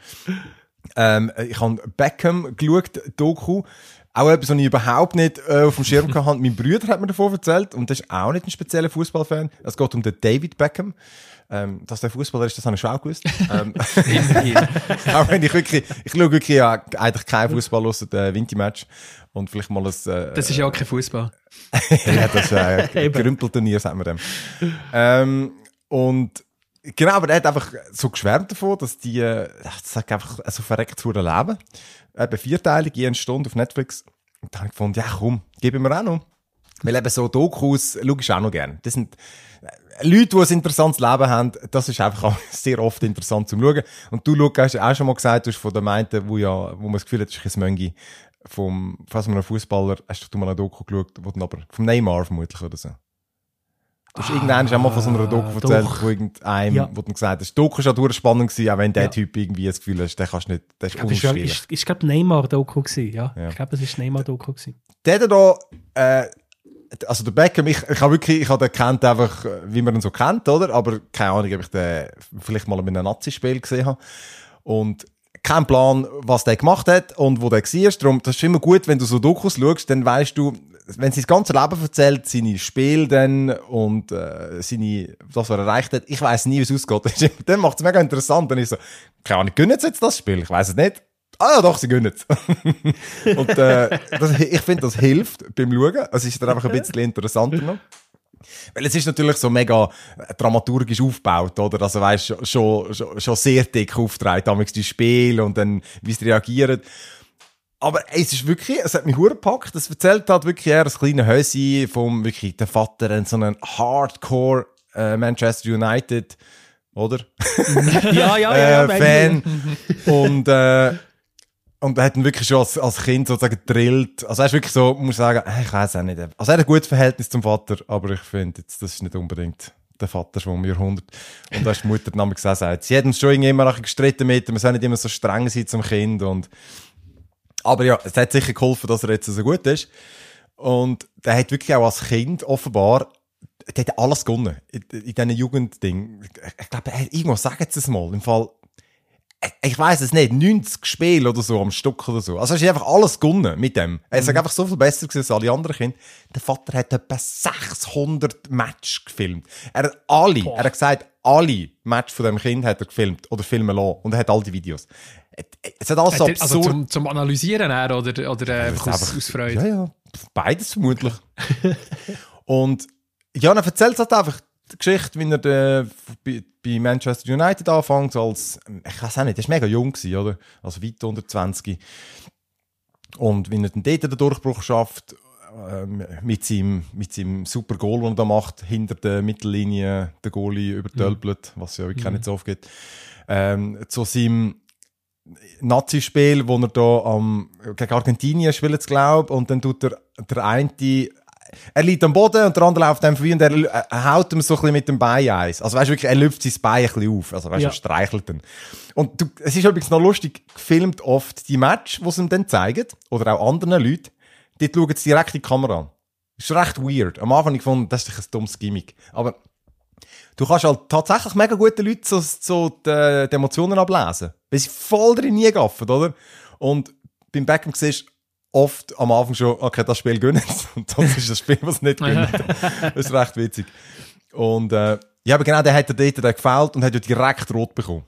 ähm, ich habe Beckham geschaut, Doku. Auch etwas, was ich überhaupt nicht äh, auf dem Schirm hatte. Mein Bruder hat mir davon erzählt und das ist auch nicht ein spezieller Fußballfan. Es geht um den David Beckham. Ähm, dass der Fußballer ist, das habe ich schon auch gewusst. ähm, auch wenn ich wirklich, ich schaue wirklich ja, eigentlich kein Fußball außer den Vinti-Match und vielleicht mal ein, äh, Das ist ja auch kein Fußball. ja, das äh, Eben. Gerümpelturnier, sagt man dem. Ähm, und genau, aber er hat einfach so geschwärmt davon, dass die, äh, das sagt einfach so verreckt zu leben. Eben vierteilig, je eine Stunde auf Netflix. Und dann habe ich gefunden, ja komm, gib mir auch noch. Weil eben so Dokus schaue ich auch noch gerne. Das sind äh, Leute, die ein interessantes Leben haben, das ist einfach auch sehr oft interessant zum Schauen. Und du, Luca, hast ja auch schon mal gesagt, du hast von der Meinten, wo, ja, wo man das Gefühl hat, das ist ein Möngi vom, fast einem Fußballer, hast du mal eine Doku geschaut, wo dann aber, vom Neymar vermutlich oder so. Du hast Ah, irgendwann auch mal von so einer Doku erzählt, doch. wo irgendeinem, Ja. wo du gesagt hast, die Doku ist auch spannend gewesen, auch wenn der Ja. Typ irgendwie das Gefühl hast, den kannst du nicht, der ist Ich glaube, es war- unschwierig. ist, ist glaube Neymar-Doku gewesen, ja. Ja. Ich glaube, es ist Neymar-Doku gewesen. Der da, äh, also der Beckham, ich, ich habe wirklich, ich habe den kennt einfach, wie man ihn so kennt, oder? Aber keine Ahnung, ob ich den vielleicht mal in einem Nazi-Spiel gesehen habe. Und kein Plan, was der gemacht hat und wo der war. Darum, das ist immer gut, wenn du so Dokus schaust, dann weißt du, wenn sie das ganze Leben erzählt, seine Spiele dann und äh, seine, das, was er erreicht hat, ich weiss nie, wie es ausgeht. Dann macht es mega interessant. Dann ist so, keine Ahnung, gönnen sie jetzt das Spiel? Ich weiss es nicht. ah ja doch, sie gönnen es. Und äh, das, ich finde, das hilft beim Schauen. Es ist dann einfach ein bisschen interessanter noch. Weil es ist natürlich so mega dramaturgisch aufgebaut, oder? Also weißt du, schon, schon, schon sehr dick aufgetragen, damals die Spiele und dann, wie sie reagieren. Aber es ist wirklich, es hat mich hure gepackt. Es erzählt halt wirklich eher das kleine Hösi vom wirklich der Vater und so einen Hardcore äh, Manchester United, oder? Ja, ja, ja. äh, Fan. und, äh, und er hat ihn wirklich schon als, als Kind sozusagen gedrillt. Also er ist wirklich so, muss sagen, ich weiß auch nicht. Also er hat ein gutes Verhältnis zum Vater, aber ich finde, das ist nicht unbedingt der Vater vom Jahrhundert. Und da ist die Mutter dann auch gesagt, sie hat uns schon immer noch gestritten mit ihm, wir sollen nicht immer so streng sein zum Kind. Und aber ja, es hat sicher geholfen, dass er jetzt so gut ist. Und er hat wirklich auch als Kind offenbar, der hat alles gewonnen in, in diesen Jugenddingen. Ich glaube, irgendwo sagen sie es mal, im Fall, ich weiss es nicht, neunzig Spiele oder so am Stück oder so. Also er hat einfach alles gewonnen mit dem. Er ist mhm. einfach so viel besser gewesen als alle anderen Kinder. Der Vater hat etwa sechshundert Matches gefilmt. Er hat alle, Boah. er hat gesagt, alle Matches von dem Kind hat er gefilmt oder filmen lassen. Und er hat all die Videos. Es hat alles so absurd. Also zum, zum Analysieren her, oder, oder äh, einfach aus, einfach, aus Freude? Ja, ja, beides vermutlich. Und ja, er erzählt halt einfach die Geschichte, wie er de, bei, bei Manchester United anfängt, als, ich weiß auch nicht, er war mega jung gewesen, oder? Also weit unter zwanzig. Und wie er dann dort den Durchbruch schafft, äh, mit, seinem, mit seinem super Goal, den er da macht, hinter der Mittellinie den Goalie übertölpelt, mhm. was es ja wirklich mhm. nicht so oft gibt. Ähm, zu seinem Nazi-Spiel, wo er da am, gegen Argentinien spielt, glaube ich, und dann tut er der eine, er liegt am Boden und der andere läuft ihm vorbei und er, er haut ihm so ein bisschen mit dem Bein eins. Also weißt du wirklich, er lüpft sein Bein ein bisschen auf. Also weißt du, ja. er streichelt ihn. Und du, es ist übrigens noch lustig, gefilmt oft die Match, die sie ihm dann zeigen, oder auch anderen Leuten, dort schauen sie direkt in die Kamera an. Das ist recht weird. Am Anfang habe ich gefunden, das ist ein dummes Gimmick. Aber du kannst halt tatsächlich mega gute Leute so, so die, die Emotionen ablesen. Weil sie voll drin nie gaffen, oder? Und beim Beckham siehst du oft am Anfang schon, okay, das Spiel gönnen. Und das ist das Spiel, was sie nicht gönnen. Das ist recht witzig. Und äh, ja, aber genau, der hat der dort gefällt und hat ja direkt rot bekommen.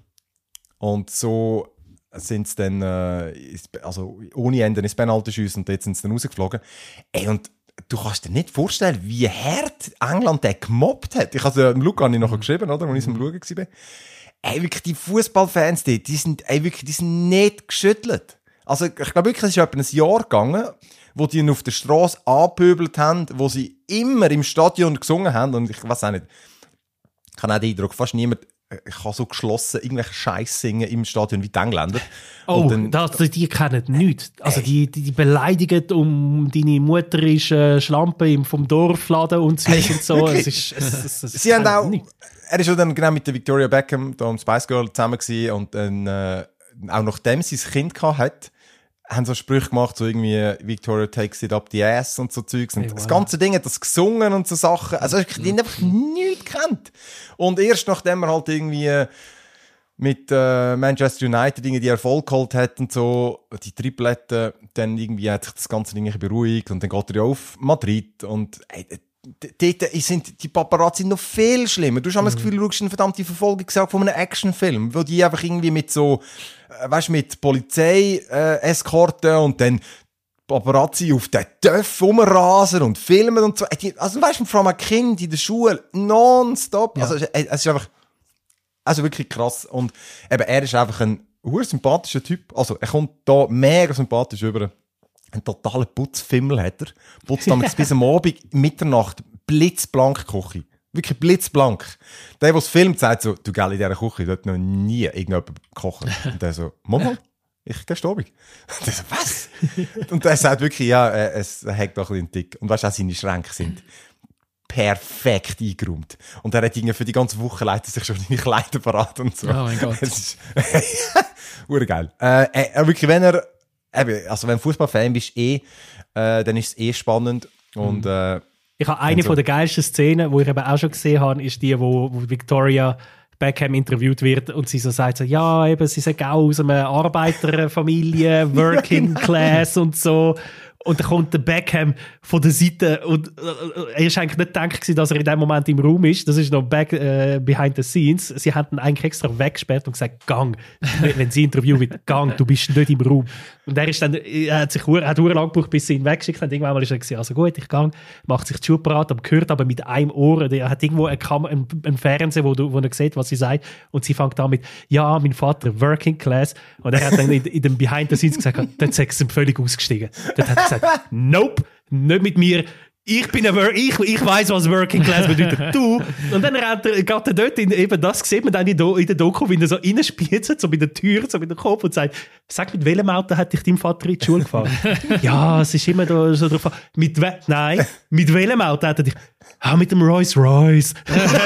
Und so sind sie dann, äh, also ohne Ende ins Penalty schiessen und dort sind sie dann rausgeflogen. Ey, und du kannst dir nicht vorstellen, wie hart England den gemobbt hat. Ich habe dem Luca noch mhm. geschrieben, oder, als ich am Schauen war. Ey, wirklich, die Fußballfans dort, die sind, ey, wirklich, die sind nicht geschüttelt. Also, ich glaube wirklich, es ist etwa ein Jahr gegangen, wo die ihn auf der Straße angepöbelt haben, wo sie immer im Stadion gesungen haben. Und ich weiß auch nicht, ich habe auch den Eindruck, fast niemand kann so geschlossen irgendwelche Scheiß singen im Stadion wie die Engländer. Oh, dann, das, die kennen nichts. Also die, die, die beleidigen, um deine Mutter ist äh, Schlampe vom Dorfladen und so. Hey, und so. Es ist, es, es, es Sie haben auch, er ist ja dann genau mit der Victoria Beckham, da am Spice Girl zusammen gewesen und dann, äh, auch nachdem sie ein Kind gehabt hat, haben so Sprüche gemacht, so irgendwie Victoria takes it up the ass und so Zeugs. Und hey, wow. Das ganze Ding hat das gesungen und so Sachen. Also ich habe einfach nichts gekannt. Und erst nachdem er halt irgendwie mit äh, Manchester United irgendwie die Erfolg geholt hat und so, die Triplette, dann irgendwie hat sich das ganze Ding beruhigt und dann geht er ja auf Madrid und ey, dort sind die Paparazzi noch viel schlimmer. Du hast mhm. das Gefühl, du schaust eine verdammte Verfolgungsjagd von einem Actionfilm, wo die einfach irgendwie mit so, äh, weißt du, mit Polizei-Eskorten äh, und dann Paparazzi auf den Töpf rumrasen und filmen und so. Also weißt du, vor allem ein Kind in der Schule, nonstop. Ja. Also es ist einfach, also wirklich krass. Und eben, er ist einfach ein sehr sympathischer Typ. Also er kommt da mega sympathisch rüber. Ein totaler Putzfimmel hat er. Putzt damals bis am Abend, Mitternacht, blitzblank Küche. Wirklich blitzblank. Der, der es filmt, sagt so, du gell, in dieser Küche, da hat noch nie irgendjemand gekocht. Und der so, Mama, ich gehe Abend. Und der so, was? Und der sagt wirklich, ja, äh, es hängt doch ein bisschen dick. Und weißt du, auch seine Schränke sind perfekt eingeräumt. Und er hat irgendwie für die ganze Woche leitet sich schon seine Kleider parat und so. Oh mein Gott. Es ist urgeil. Äh, äh, wirklich, wenn er Also wenn du Fußballfan bist, eh, äh, dann ist es eh spannend. Und, äh, ich habe eine so. von der geilsten Szenen, die ich eben auch schon gesehen habe, ist die, wo, wo Victoria Beckham interviewt wird und sie so sagt, so, ja, eben, sie sagt auch aus einer Arbeiterfamilie, Working Class und so. Und dann kommt der Beckham von der Seite und äh, er ist eigentlich nicht gedacht, dass er in dem Moment im Raum ist. Das ist noch back, äh, behind the scenes. Sie haben ihn eigentlich extra weggesperrt und gesagt, gang, wenn sie interviewen, gang, du bist nicht im Raum. Und er ist dann, er hat sich er hat lang gebraucht, bis sie ihn weggeschickt haben. Irgendwann mal ist er gesagt, also gut, ich gang, macht sich die Schuhe parat, aber gehört aber mit einem Ohr. Er hat irgendwo einen, Kam- einen, einen Fernseher, wo, du, wo er sieht, was sie sagt. Und sie fängt an mit, ja, mein Vater, Working Class. Und er hat dann in, in dem Behind the Scenes gesagt, dort ist er völlig ausgestiegen. Dort hat er gesagt, nope, nicht mit mir. Ich bin ein Wor- ich, ich weiss, was Working Class bedeutet. Du. Und dann hat er, geht er dort in, eben das sieht man dann in, Do, in der Doku, wie er so reinspielt, so bei der Tür, so mit dem Kopf und sagt, sag, mit welchem Auto hat dich dein Vater in die Schule gefahren? Ja, es ist immer da, so drauf. Mit we- Nein, mit welchem Auto hat er dich? Ah, mit dem Rolls Royce.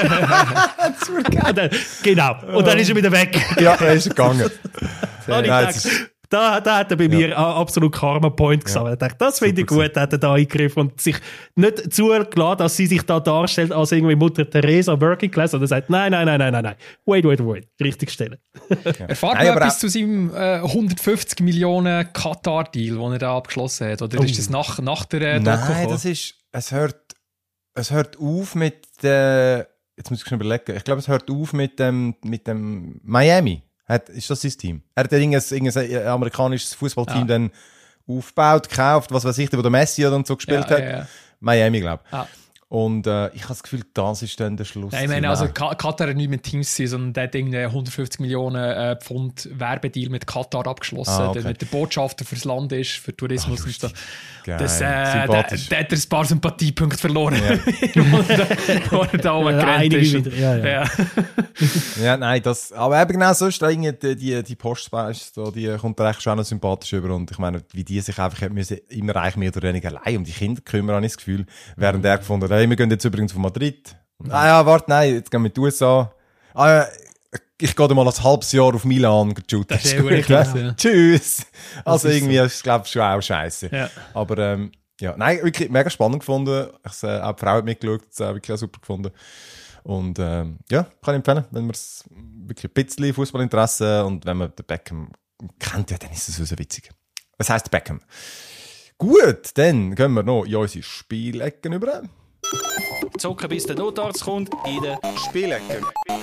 Das wird geil. Und dann, genau. Und dann ist er wieder weg. Ja, er ist gegangen. Und ich Nein, dachte, es ist- da, da hat er bei mir a- absolut Karma-Point gesammelt. Ich dachte, das finde ich Super gut, hat er da eingegriffen und sich nicht zugelassen, dass sie sich da darstellt als irgendwie Mutter Teresa Working Class und er sagt, nein, nein, nein, nein, nein, nein, wait, wait, wait, richtig stellen. Erfahrt Nein, man aber etwas auch- zu seinem äh, hundertfünfzig Millionen Katar-Deal, den er da abgeschlossen hat? Oder ist das nach, nach der äh, Doku Nein, gekommen? das ist, es hört, es hört auf mit der, jetzt muss ich schon überlegen, ich glaube, es hört auf mit dem, mit dem Miami. Hat, ist das sein Team? Er hat irgendein, irgendein amerikanisches Fußballteam Ja. dann aufgebaut, gekauft, was weiß ich, wo der Messi und so gespielt Ja, hat. ja, ja. Miami, glaube ich. Ah. Und äh, ich habe das Gefühl, das ist dann der Schluss. Nein, ich meine, also Ka- Katar hat nicht mit Teams zu tun, sondern der hat irgendwie hundertfünfzig Millionen äh, Pfund Werbedeal mit Katar abgeschlossen, Ah, okay. der mit der Botschafter fürs Land ist, für Tourismus und so. Geil, Das, äh, der, sympathisch. der hat er ein paar Sympathiepunkte verloren, wo er da- wo er da oben Ja, gerannt einige ist. wieder, ja, ja. Ja. Ja, nein, das, aber eben genau so ist da irgendwie die, die, die Postspice, da, die kommt da echt schon auch noch sympathisch über. Und ich meine, wie die sich einfach hat müssen, immer eigentlich mehr oder weniger allein um die Kinder kümmern, habe ich das Gefühl. Während er gefunden hat, hey, wir gehen jetzt übrigens von Madrid. Und, ah ja, warte, nein, jetzt gehen wir in die U S A. Ah ja, ich gehe mal ein halbes Jahr auf Milan shooten. Das ist ja wirklich krass, ja. Tschüss. Also ist irgendwie ist es, glaube ich, schon auch scheiße. Ja. Aber ähm, ja, nein, wirklich mega spannend gefunden. Ich, äh, auch die Frau hat mitgeschaut, das hat wirklich auch super gefunden. Und ähm, ja, kann ich empfehlen, wenn man es wirklich ein bisschen Fußballinteresse und wenn man den Beckham kennt, ja, dann ist es so witzig. Das heisst Beckham. Gut, dann gehen wir noch in unsere Spielecken über. Zocken bis der Notarzt kommt in der Spielecken.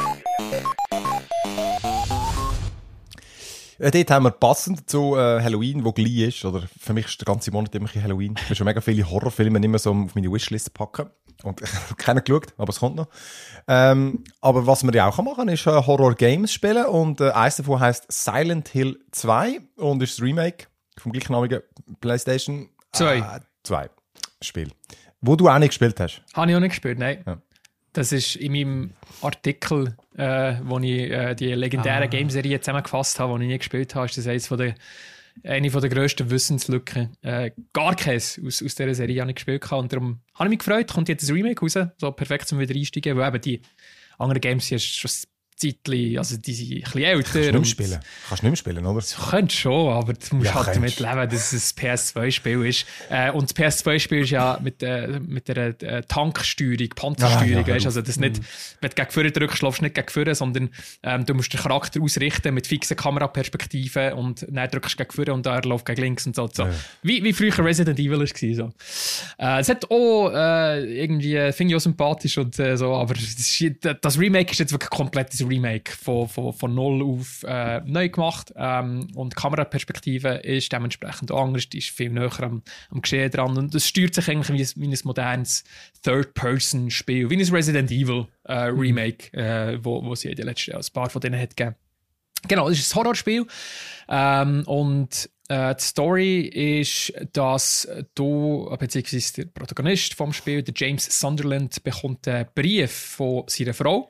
Ja, dort haben wir passend zu äh, Halloween, wo gleich ist, oder für mich ist der ganze Monat immer ein bisschen Halloween. Ich will schon mega viele Horrorfilme nicht mehr so auf meine Wishlist packen. Und ich habe keinen geschaut, aber es kommt noch. Ähm, aber was man ja auch machen kann, ist äh, Horror-Games spielen. Und äh, eins davon heisst Silent Hill zwei und ist das Remake vom gleichnamigen PlayStation Zwei. äh, zwei Spiel. Wo du auch nicht gespielt hast. Habe ich auch nicht gespielt, nein. Ja. Das ist in meinem Artikel, äh, wo ich äh, die legendäre Ah. Gameserie zusammengefasst habe, die ich nie gespielt habe, ist das eines von der, eine von der grössten Wissenslücken. Äh, gar keins aus, aus dieser Serie habe ich gespielt. Und darum habe ich mich gefreut, kommt jetzt ein Remake raus, so perfekt zum wieder einsteigen, weil eben die anderen Games sind schon ein Zeitchen, also die sind ein bisschen älter. Kannst du nicht mehr und- spielen. Kannst du nicht mehr spielen, oder? Du könntest schon, aber du musst Ja, halt könntest. damit leben, dass es ein P S zwei Spiel ist. Äh, und das P S zwei Spiel ist ja mit, äh, mit der äh, Tanksteuerung, Panzersteuerung. Ah, ja, weißt? Also das nicht, wenn du gegen vorne drückst, läufst du nicht gegen vorne, sondern ähm, du musst den Charakter ausrichten mit fixen Kameraperspektiven und dann drückst du gegen vorne und er läuft gegen links und so. so. Ja. Wie, wie früher Resident Evil war. So. Äh, es hat auch äh, irgendwie, finde ich auch sympathisch und äh, so, aber das, ist, das Remake ist jetzt wirklich ein komplettes Remake von, von, von null auf äh, neu gemacht. Ähm, und die Kameraperspektive ist dementsprechend auch anders, die ist viel näher am, am Geschehen dran und es steuert sich eigentlich wie ein, wie ein modernes Third-Person-Spiel, wie ein Resident Evil äh, Remake, äh, wo, wo es ja in den letzten Jahren ein paar von denen hat gegeben. Genau, das ist ein Horrorspiel. Ähm, und äh, die Story ist, dass du, beziehungsweise der Protagonist vom Spiel, der James Sunderland, bekommt einen Brief von seiner Frau.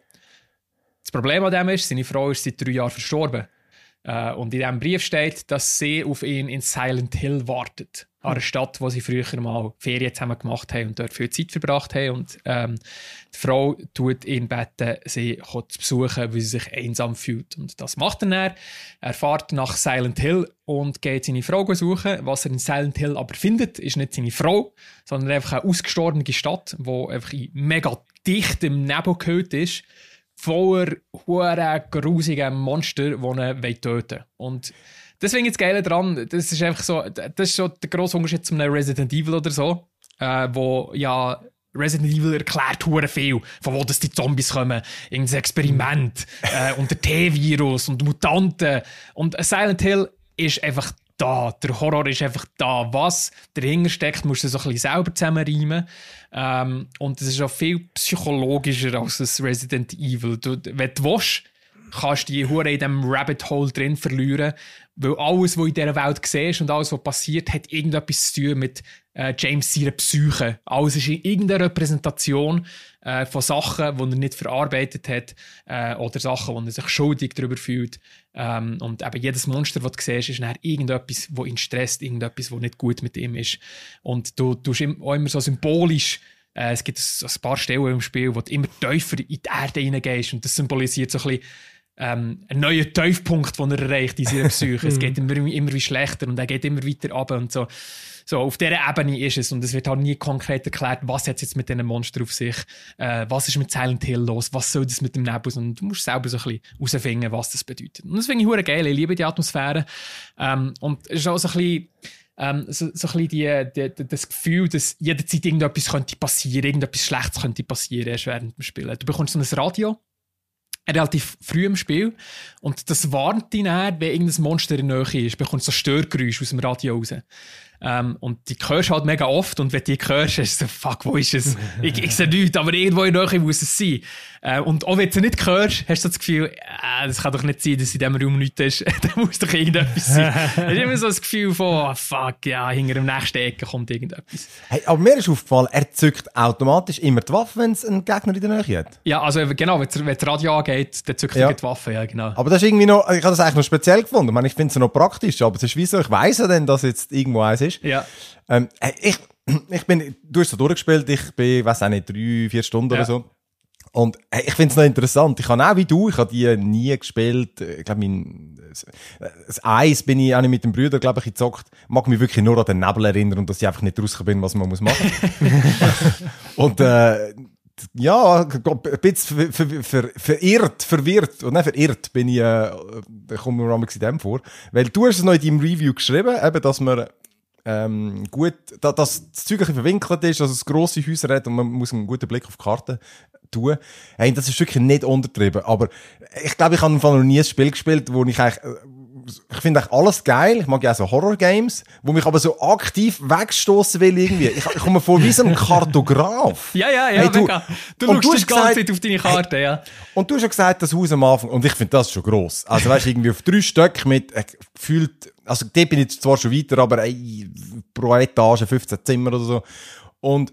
Das Problem an dem ist, seine Frau ist seit drei Jahren verstorben. Äh, und in diesem Brief steht, dass sie auf ihn in Silent Hill wartet. An einer Stadt, wo sie früher mal Ferien zusammen gemacht haben und dort viel Zeit verbracht haben. Und ähm, die Frau tut ihn bitten, sie zu besuchen, weil sie sich einsam fühlt. Und das macht er dann. Er fährt nach Silent Hill und geht seine Frau suchen. Was er in Silent Hill aber findet, ist nicht seine Frau, sondern einfach eine ausgestorbene Stadt, die einfach in mega dichtem Nebel gehüllt ist, voller huere grusigen Monster, die ihn töten wollen. Und deswegen jetzt geil dran, das ist einfach so, das ist so der grosse Unterschied zu einem Resident Evil oder so, äh, wo ja Resident Evil erklärt hure viel, von wo das die Zombies kommen, irgendein Experiment äh, und der T-Virus und Mutanten und Silent Hill ist einfach da, der Horror ist einfach da, was dahinter steckt, musst du so ein bisschen selber zusammenreimen ähm, und es ist auch viel psychologischer als das Resident Evil. Du, wenn du willst, kannst du die hure in diesem Rabbit Hole drin verlieren, weil alles, was in dieser Welt siehst und alles, was passiert, hat irgendetwas zu tun mit äh, James seiner Psyche. Alles ist in irgendeiner Repräsentation äh, von Sachen, die er nicht verarbeitet hat äh, oder Sachen, wo er sich schuldig darüber fühlt. Ähm, und eben jedes Monster, das du siehst, ist dann irgendetwas, das ihn stresst, irgendetwas, das nicht gut mit ihm ist. Und du tust auch immer so symbolisch. Äh, es gibt so ein paar Stellen im Spiel, wo du immer tiefer in die Erde hineingehst und das symbolisiert so ein bisschen Ähm, ein neuer Tiefpunkt, den er erreicht in seiner Psyche. Es geht immer, immer wie schlechter und er geht immer weiter runter und so. So, auf dieser Ebene ist es und es wird halt nie konkret erklärt, was hat es jetzt mit diesen Monstern auf sich, äh, was ist mit Silent Hill los, was soll das mit dem Nebus und du musst selber so ein bisschen herausfinden, was das bedeutet. Und das finde ich verdammt geil, ich liebe die Atmosphäre ähm, und es ist auch so ein bisschen Ähm, so, so ein bisschen die, die, die, das Gefühl, dass jederzeit irgendetwas könnte passieren, irgendetwas Schlechtes könnte passieren erst während dem Spielen. Du bekommst so ein Radio, relativ früh im Spiel, und das warnt dich dann, wenn irgendein Monster in der Nähe ist, du bekommst so Störgeräusche aus dem Radio raus. Ähm, und die hörst du halt mega oft, und wenn du die hörst, ist so, fuck, wo ist es? ich, ich sehe nichts, aber irgendwo in der Nähe muss es sein. Äh, und auch wenn du nicht hörst, hast du das Gefühl, äh, das kann doch nicht sein, dass in diesem Raum nichts ist. Da muss doch irgendetwas sein. Du hast immer so das Gefühl von, oh, fuck, ja, hinter dem nächsten Ecke kommt irgendetwas. Hey, aber mir ist aufgefallen, er zückt automatisch immer die Waffe, wenn es einen Gegner in der Nähe hat. Ja, also genau, wenn das Radio angeht, dann zückt Ja. er die Waffe, ja, genau. Aber das ist irgendwie noch, ich habe das eigentlich noch speziell gefunden. Ich meine, ich finde es noch praktisch, aber es ist wie so, ich weiss ja dann, dass jetzt irgendwo eins ist. Ja. Ähm, hey, ich, ich bin, du hast so durchgespielt, ich bin, weiss auch nicht, drei, vier Stunden Ja. oder so. Und hey, ich finde es noch interessant. Ich habe auch wie du, ich habe die nie gespielt. Ich glaube, mein, das Eis bin ich auch nicht mit dem Bruder, glaube ich, gezockt. Mag mich wirklich nur an den Nebel erinnern und dass ich einfach nicht rausgekommen bin, was man muss machen. Und, äh, ja, ein bisschen ver, ver, ver, verirrt, verwirrt, und nicht verirrt bin ich, äh, da kommt mir in dem vor. Weil du hast es noch in deinem Review geschrieben, eben, dass man, ähm, gut, da, dass das Zeug ein bisschen verwinkelt ist, dass es grosse Häuser hat und man muss einen guten Blick auf die Karte tun. Hey, das ist wirklich nicht untertrieben, aber ich glaube, ich habe im Fall noch nie ein Spiel gespielt, wo ich eigentlich, ich finde eigentlich alles geil, ich mag ja auch so Horror-Games, wo mich aber so aktiv wegstoßen will irgendwie. Ich, ich komme mir vor wie so ein Kartograf. Ja, ja, ja, Hey, du- mega. Du und du schaust hast die ganze gesagt- Zeit auf deine Karte, ja. Und du hast ja gesagt, das Haus am Anfang, und ich finde das schon gross. Also weißt du, irgendwie auf drei Stück mit, äh, gefühlt, also dort bin ich zwar schon weiter, aber ey, pro Etage fünfzehn Zimmer oder so. Und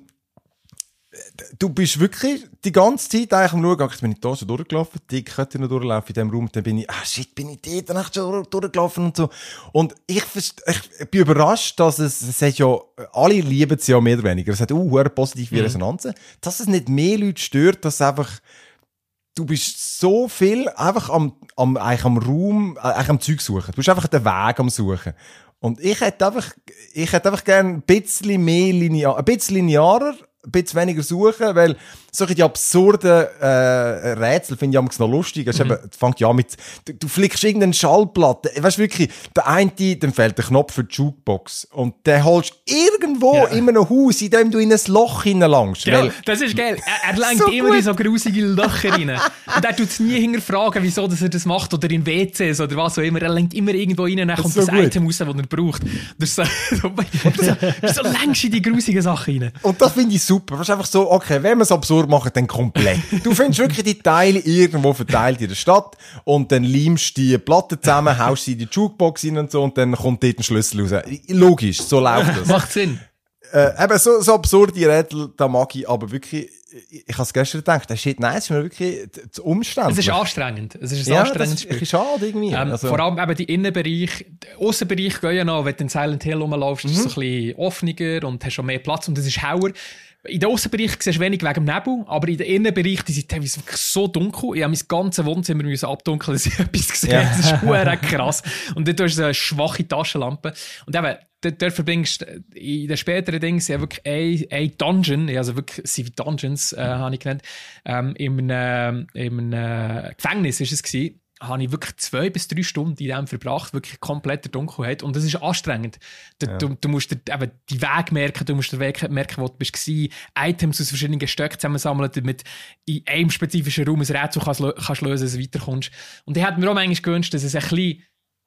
du bist wirklich die ganze Zeit eigentlich am Schauen, jetzt bin ich da schon durchgelaufen, die könnte noch durchlaufen in diesem Raum, dann bin ich, ah shit, bin ich dort, dann echt schon durchgelaufen und so. Und ich, verst- ich bin überrascht, dass es, es hat ja, alle lieben es ja mehr oder weniger, es hat auch uh, positive Mhm. Resonanzen, dass es nicht mehr Leute stört, dass es einfach, du bist so viel einfach am, am, eigentlich am Raum, äh, eigentlich am Zeug suchen. Du bist einfach den Weg am Suchen. Und ich hätte einfach, ich hätte einfach gerne ein bisschen mehr linear, ein bisschen linearer, ein bisschen weniger suchen, weil solche die absurden äh, Rätsel finde ich am noch lustig. Es mhm. fängt ja an mit, du, du flickst irgendeine Schallplatte, weißt du wirklich, der eine, dann fehlt der Knopf für die Jukebox und den holst irgendwo Ja. in einem Haus, in dem du in ein Loch hineinlangst. Genau, weil- das ist geil. Er, er lenkt So immer gut. in so grusige Löcher rein. Und er tut es nie hinterfragen, wieso dass er das macht, oder in W Cs oder was auch immer. Er lenkt immer irgendwo rein und dann kommt so das gut. Item raus, das er braucht. Das ist so, so, wieso, wieso lenkst du in die grusigen Sachen rein? Und das finde ich super. Das ist einfach so, okay, wenn wir es absurd machen, dann komplett. Du findest wirklich die Teile irgendwo verteilt in der Stadt und dann leimst du die Platten zusammen, haust sie in die Jukebox rein und so und dann kommt dort ein Schlüssel raus. Logisch, so läuft das. Macht Sinn. äh, eben so, so absurde Rätsel, da mag ich aber wirklich, ich, ich habe es gestern gedacht, das shit, nein, es ist mir wirklich zu umständlich. Es ist anstrengend. Es ist ein ja, anstrengendes das ist, Spiel. ist schade irgendwie. Ähm, also, vor allem eben die Innenbereich, der Aussenbereich gehen ja noch, wenn du in Silent Hill rumlaufst, ist es so ein bisschen offener und hast schon mehr Platz und es ist hauer. In den Aussenbereich siehst du wenig wegen dem Nebel, aber in den Innenbereich, die sind teilweise wirklich so dunkel. Ich habe mein ganzes Wohnzimmer müssen abdunkeln, dass ich etwas gesehen habe. Ja. Das ist verdammt krass. Und dort hast du so eine schwache Taschenlampe. Und eben, dort, dort verbringst du in den späteren Dingen ja wirklich ein, ein Dungeon, also wirklich sieben Dungeons, äh, habe ich genannt, ähm, in einem, in einem Gefängnis ist es gewesen. habe ich wirklich zwei bis drei Stunden in dem verbracht, wirklich komplett der Dunkelheit. Und das ist anstrengend. Du, ja. du, du musst dir eben die Weg merken, du musst den Weg merken, wo du bist, Items aus verschiedenen Stöcken zusammensammeln, damit in einem spezifischen Raum ein Rätsel kannst, kannst lösen, dass du weiterkommst. Und ich hätte mir auch manchmal gewünscht, dass es ein bisschen,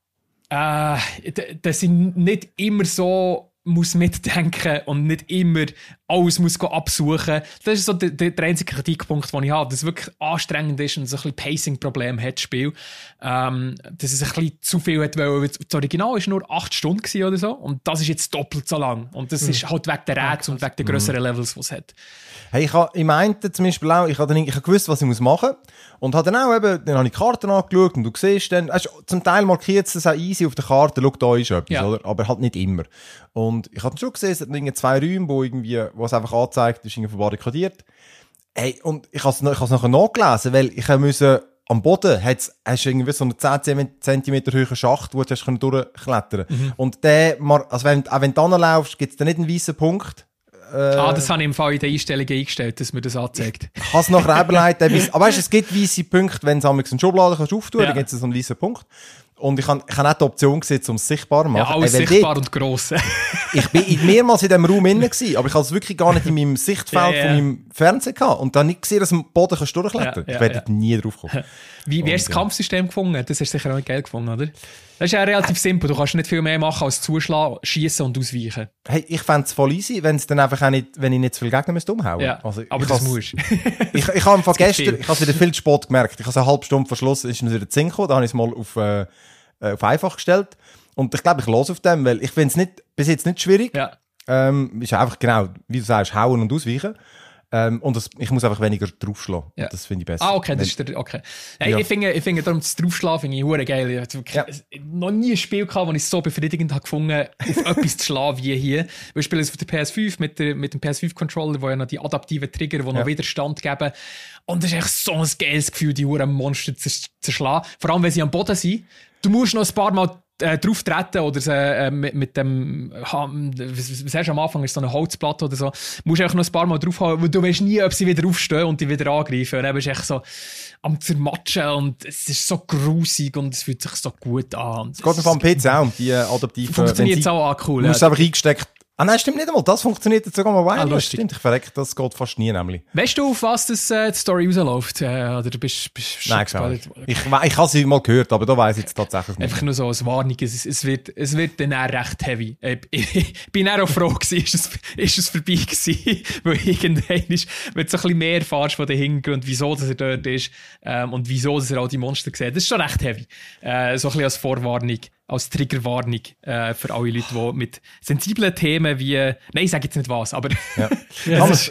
äh, dass ich nicht immer so muss mitdenken und nicht immer alles muss absuchen. Das ist so der, der, der einzige Kritikpunkt, den ich habe, dass es wirklich anstrengend ist und so ein bisschen Pacing-Problem hat, das Spiel. Ähm, dass es ein bisschen zu viel hat, weil das Original war nur acht Stunden gewesen oder so und das ist jetzt doppelt so lang. Und das mhm. ist halt wegen der Rätsel und wegen der grösseren mhm. Levels, die es hat. Hey, ich habe im einen zum Beispiel auch, ich habe dann, ich habe gewusst, was ich muss machen muss. Und habe dann auch eben, dann habe ich die Karten angeschaut und du siehst dann, also zum Teil markiert es auch easy auf der Karte, schau, da ist etwas, ja. oder? Aber halt nicht immer. Und ich habe schon gesehen, es hat irgendwie zwei Räume, wo irgendwie, wo es einfach anzeigt, ist irgendwie verbarrikadiert. Hey, und ich habe es ich nachher nachgelesen, weil ich musste, am Boden hat's, hast du irgendwie so einen zehn Zentimeter hohen Schacht, wo du hast durchklettern mhm. Und der, also wenn, auch wenn du anlaufst, gibt es da nicht einen weißen Punkt. Äh, ah, das habe ich im Fall in den Einstellungen eingestellt, dass mir das anzeigt. Ich habe es nachher auch überlegt. Aber weißt du, es gibt weiße Punkte, wenn du eine Schublade kannst auftun kannst, ja. dann gibt es so einen weißen Punkt. Und ich habe ich hab auch die Option gesehen, um es sichtbar zu machen. Ja, alles äh, sichtbar dort, und gross. Ich bin mehrmals in diesem Raum innen gewesen, aber ich habe es wirklich gar nicht in meinem Sichtfeld ja, ja. von meinem Fernseher gehabt. Und dann nicht gesehen, dass du am Boden kannst durchklettern. Ja, ja, ich werde ja. nie drauf kommen. Wie, wie hast du das Kampfsystem gefunden? Das hast du sicher auch nicht geil gefunden, oder? Das ist ja relativ simpel. Du kannst nicht viel mehr machen als zuschlagen, schießen und ausweichen. Hey, ich fände es voll easy, wenn es dann einfach auch nicht, wenn ich nicht zu viel Gegner müsste umhauen. Ja, also, aber das musst Ich, ich habe gestern, ich habe es wieder viel zu spät gemerkt. Ich habe es eine halbe Stunde verschlossen, ist mir wieder zehn gekommen. Da habe ich es mal auf, äh, auf einfach gestellt. Und ich glaube, ich los auf dem, weil ich finde es nicht, bis jetzt nicht schwierig. Ja. Ähm, ist einfach genau, wie du sagst, hauen und ausweichen. Ähm, und das, ich muss einfach weniger draufschlagen. Ja. Das finde ich besser. Ah, okay, das ist der, okay. Hey, ja. Ich finde, ich finde darum das Draufschlagen finde ich hure geil. Ich habe ja. noch nie ein Spiel gehabt, das ich so befriedigend habe gefunden, auf etwas zu schlagen wie hier. Wir spielen es auf der P S fünf mit, der, mit dem P S fünf Controller, wo ja noch die adaptiven Trigger, die ja. noch Widerstand geben. Und das ist echt so ein geiles Gefühl, die hure Monster zu zerschlagen. Vor allem, wenn sie am Boden sind. Du musst noch ein paar Mal äh, drauf treten oder so, äh, mit, mit dem, ha, was, was hast du am Anfang, ist so eine Holzplatte oder so, musst du einfach noch ein paar Mal draufhauen, weil du weißt nie, ob sie wieder aufstehen und dich wieder angreifen. Und dann bist du echt so am Zermatschen und es ist so grusig und es fühlt sich so gut an. Es geht noch am P C auch, die äh, adaptiven... Funktioniert es auch cool. Du musst ja. es einfach eingesteckt... Ah nein, stimmt nicht einmal. Das funktioniert jetzt sogar mal weiter. Ah, das stimmt, ich verrecke, das geht fast nie nämlich. Weißt du, auf was das, äh, die Story rausläuft? Äh, oder bist du Nein, gespannt? Ich, ich habe sie mal gehört, aber da weiss ich jetzt tatsächlich nicht. Einfach nur so als Warnung, es, es, wird, es wird dann auch recht heavy. Ich, ich, ich bin auch froh gewesen, ist es, ist es vorbei gewesen, weil irgendwann ist, wenn du so ein bisschen mehr erfährst von den Hintergrund, wieso dass er dort ist ähm, und wieso dass er all die Monster sieht. Das ist schon recht heavy. Äh, so ein bisschen als Vorwarnung. Als Triggerwarnung äh, für alle Leute, die mit sensiblen Themen wie... Nein, ich sage jetzt nicht was, aber... Ja. Ja, ich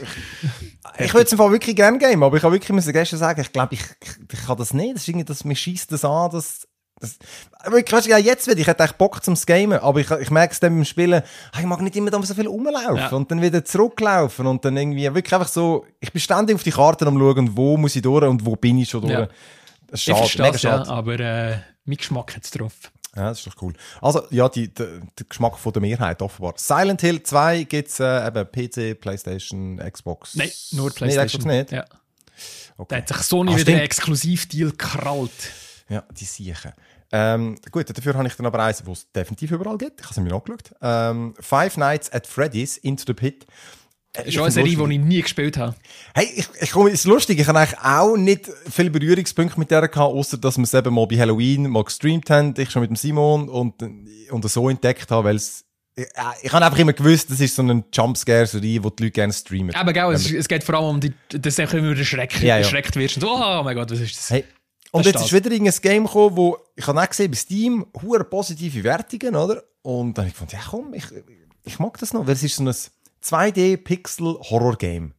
ich würde es im Fall wirklich gerne geben, aber ich habe wirklich gestern sagen, ich glaube, ich, ich, ich kann das nicht. Das ist irgendwie, das, mir scheisst das an, das... das weißt du, ja, jetzt wieder, ich hätte echt Bock zum Gamen, aber ich, ich merke es dann beim Spielen, ich mag nicht immer da so viel rumlaufen ja. und dann wieder zurücklaufen und dann irgendwie wirklich einfach so... Ich bin ständig auf die Karten am schauen, wo muss ich durch und wo bin ich schon durch. Ja. Das ist schade, ich verstehe es, ja, aber äh, mein Geschmack hat es drauf. Ja, das ist doch cool. Also, ja, die, die, der Geschmack von der Mehrheit offenbar. Silent Hill zwei gibt's äh, eben P C, PlayStation, Xbox. Nein, nur PlayStation. Nee, Xbox nicht? Ja. Okay. Da hat sich Sony ah, wieder einen Exklusivdeal gekrallt. Ja, die Siechen. Ähm, gut, dafür habe ich dann aber eins, wo es definitiv überall gibt. Ich habe es mir angeschaut. Ähm, Five Nights at Freddy's Into the Pit. Das ist auch eine Serie, die ich nie gespielt habe. Hey, ich, ich komme, ist lustig. Ich habe eigentlich auch nicht viele Berührungspunkte mit der gehabt, außer dass wir es eben mal bei Halloween mal gestreamt haben. Ich schon mit dem Simon und, und so entdeckt habe, weil es, ich, ich habe einfach immer gewusst, das ist so eine Jumpscare-Serie, die die Leute gerne streamen. Aber genau, es, es geht vor allem um die, dass du immer erschreckt, ja, ja. erschreckt wirst und so, oh mein Gott, was ist das? Hey. Und das jetzt ist wieder ein Game gekommen, wo, ich habe auch gesehen, bei Steam, hure positive Wertungen, oder? Und dann habe ich gedacht, ja komm, ich, ich mag das noch, weil es ist so ein zwei D-Pixel-Horror-Game.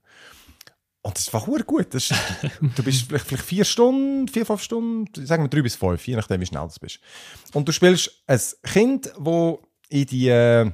Und das war verdammt gut. Das ist, du bist vielleicht, vielleicht vier Stunden, vier, fünf Stunden, sagen wir drei bis fünf, je nachdem, wie schnell du bist. Und du spielst ein Kind, das in die äh,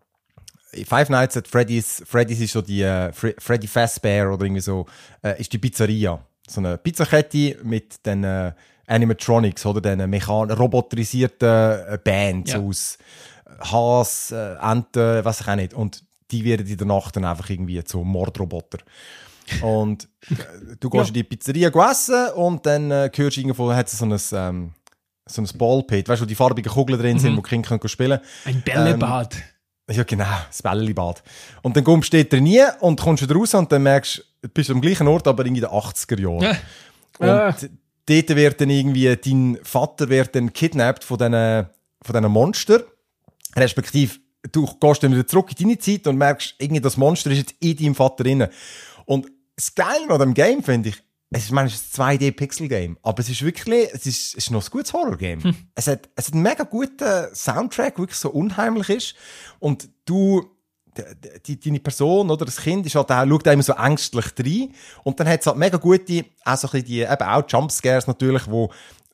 Five Nights at Freddy's, Freddy's ist so die äh, Freddy Fazbear oder irgendwie so, äh, ist die Pizzeria. So eine Pizzakette mit den äh, Animatronics, oder den mechan- roboterisierten äh, Bands ja. aus Haas, äh, Enten, weiß ich auch nicht. Und die werden in der Nacht dann einfach irgendwie zu Mordroboter. Und äh, du gehst ja. in die Pizzeria essen und dann äh, hörst du irgendwo, hat es so ein, ähm, so ein Ballpit, weißt du, wo die farbigen Kugeln drin sind, Mhm. wo die Kinder können spielen Ein Bällebad. Ja, genau, das Bällebad. Und dann kommst du dort nie und kommst wieder raus und dann merkst du, du bist am gleichen Ort, aber irgendwie in den achtziger Jahren. Ja. Und Ah. dort wird dann irgendwie, dein Vater wird dann kidnappt von diesen, von diesen Monstern. Respektive, du gehst dann wieder zurück in deine Zeit und merkst, irgendwie das Monster ist jetzt in deinem Vater drin. Und das Geile an dem Game finde ich, es ist manchmal ein zwei D-Pixel-Game, aber es ist wirklich, es ist, es ist noch ein gutes Horror-Game. Hm. Es hat, es hat einen mega guten Soundtrack, wirklich so unheimlich ist. Und du, die, deine Person oder das Kind ist halt auch, schaut auch immer so ängstlich rein. Und dann hat es halt mega gute, auch so ein bisschen die, eben auch Jumpscares natürlich, wo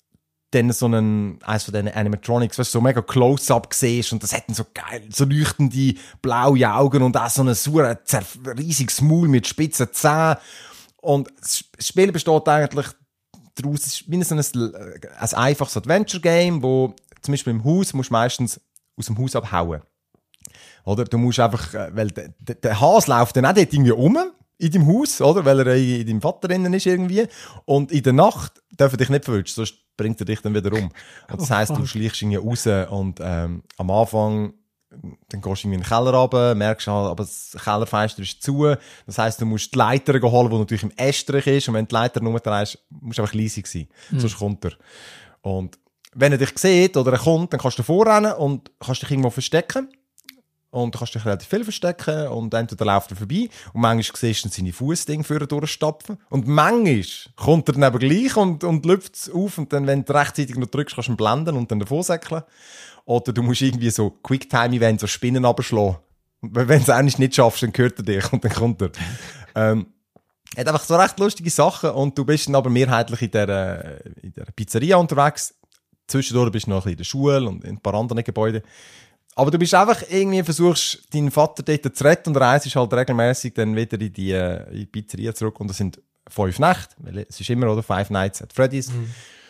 dann so einen, eins von diesen Animatronics, weißt du, so mega Close-Up siehst und das hat dann so geil, so leuchtende blaue Augen und auch so ein super riesiges Maul mit spitzen Zähnen. Und das Spiel besteht eigentlich daraus, es ist wie so ein, ein einfaches Adventure-Game, wo zum Beispiel im Haus musst du meistens aus dem Haus abhauen. Oder? Du musst einfach, weil der, der Hase läuft dann auch dort irgendwie um, in deinem Haus, oder? Weil er in deinem Vater drinnen ist irgendwie. Und in der Nacht dürfen dich nicht verwünschen, sonst bringt er dich dann wieder um. Und das heisst, du schleichst irgendwie raus und ähm, am Anfang dann gehst du irgendwie in den Keller runter, merkst halt, aber das Kellerfenster ist zu. Das heisst, du musst die Leiter holen, die natürlich im Estrich ist. Und wenn du die Leiter nur drehst, musst du einfach leise sein. Mhm. Sonst kommt er. Und wenn er dich sieht oder er kommt, dann kannst du vorrennen und kannst dich irgendwo verstecken. Und du kannst dich relativ viel verstecken und entweder läuft er vorbei und manchmal siehst du seine Fußdinge für durchstapfen. Und manchmal kommt er dann eben gleich und, und läuft auf und dann, wenn du rechtzeitig noch drückst, kannst du ihn blenden und dann davon säckeln. Oder du musst irgendwie so Quicktime-Events, so Spinnen runterschlagen. Wenn du es eigentlich nicht schaffst, dann hört er dich und dann kommt er. ähm, hat einfach so recht lustige Sachen und du bist dann aber mehrheitlich in der, in der Pizzeria unterwegs. Zwischendurch bist du noch ein bisschen in der Schule und in ein paar anderen Gebäuden. Aber du bist einfach irgendwie, versuchst deinen Vater dort zu retten und reist halt regelmäßig dann wieder in die, in die Pizzeria zurück und das sind fünf Nächte, weil es ist immer, oder? Five Nights at Freddy's. Mhm.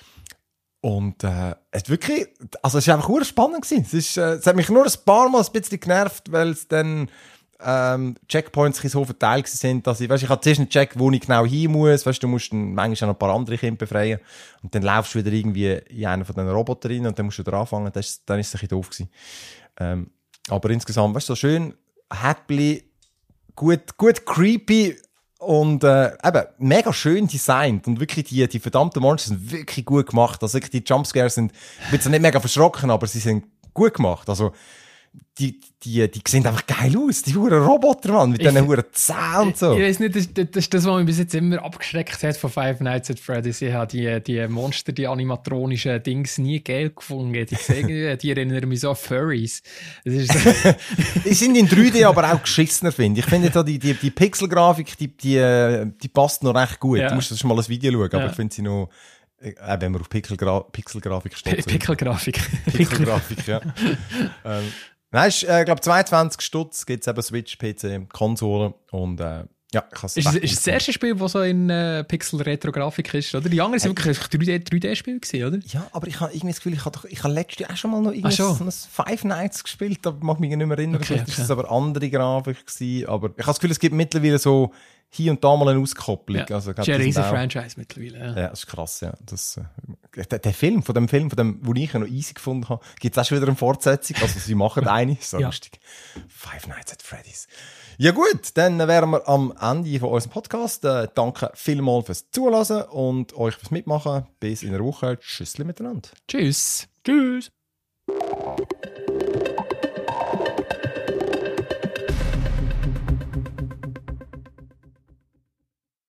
Und äh, es wirklich, also es ist einfach sehr spannend gewesen. Es, ist, äh, es hat mich nur ein paar Mal ein bisschen genervt, weil es dann ähm, Checkpoints so verteilt sind, dass ich, weißt, ich habe zuerst einen Check, wo ich genau hin muss, weißt, du musst dann manchmal auch noch ein paar andere Kinder befreien und dann laufst du wieder irgendwie in einen von den Robotern rein und dann musst du wieder anfangen, das ist, dann ist es ein bisschen doof gewesen. Ähm, aber insgesamt, weißt du, so schön, happy, gut, gut creepy und äh, eben mega schön designt und wirklich die, die verdammten Monster sind wirklich gut gemacht. Also wirklich die Jumpscares sind, ich bin zwar nicht mega verschrocken, aber sie sind gut gemacht. Also die, die, die sehen einfach geil aus, die huren Roboter, Mann, mit diesen huren Zähnen und so. Ich weiss nicht, das, das ist das, was mich bis jetzt immer abgeschreckt hat von Five Nights at Freddy's. Ich habe die, die Monster, die animatronischen Dings nie geil gefunden. Ich sehe, die erinnern mich so an Furries. Das ist so. Die sind in drei D aber auch geschissener, finde ich. Ich finde da die, die, die Pixelgrafik, die, die, die passt noch recht gut. Ja. Du musst das mal ein Video schauen, aber Ja. ich finde sie noch, äh, wenn man auf Pixelgra- Pixelgrafik steht. Pickelgrafik. Pixelgrafik, ja. ähm, Nein, ich äh, glaube zweiundzwanzig Stutz gibt es eben Switch, P C, Konsolen und äh, ja, ich Ist, es- ist das erste Spiel, das so in äh, Pixel-Retro-Grafik ist, oder? Die anderen sind wirklich drei D-Spiele gewesen, oder? Ja, aber ich habe irgendwie das Gefühl, ich habe doch, ich habe letztes Jahr auch schon mal noch Ach, schon? so ein Five Nights gespielt, da mag ich mich nicht mehr erinnern, Okay, vielleicht okay. ist das aber andere Grafik gewesen, aber ich habe das Gefühl, es gibt mittlerweile so hier und da mal eine Auskopplung. Ja. Also, ich Das glaube, ist ein die sind riesen auch- Franchise mittlerweile. Ja. Ja, das ist krass, ja. Das, äh, der, der Film, von dem Film, von dem, wo ich ja noch easy gefunden habe, gibt es auch schon wieder eine Fortsetzung. Also, sie machen eine, so Ja. lustig. Five Nights at Freddy's. Ja gut, dann wären wir am Ende von unserem Podcast. Äh, danke vielmals fürs Zuhören und euch fürs Mitmachen. Bis in einer Woche. Tschüssli miteinander. Tschüss. Tschüss.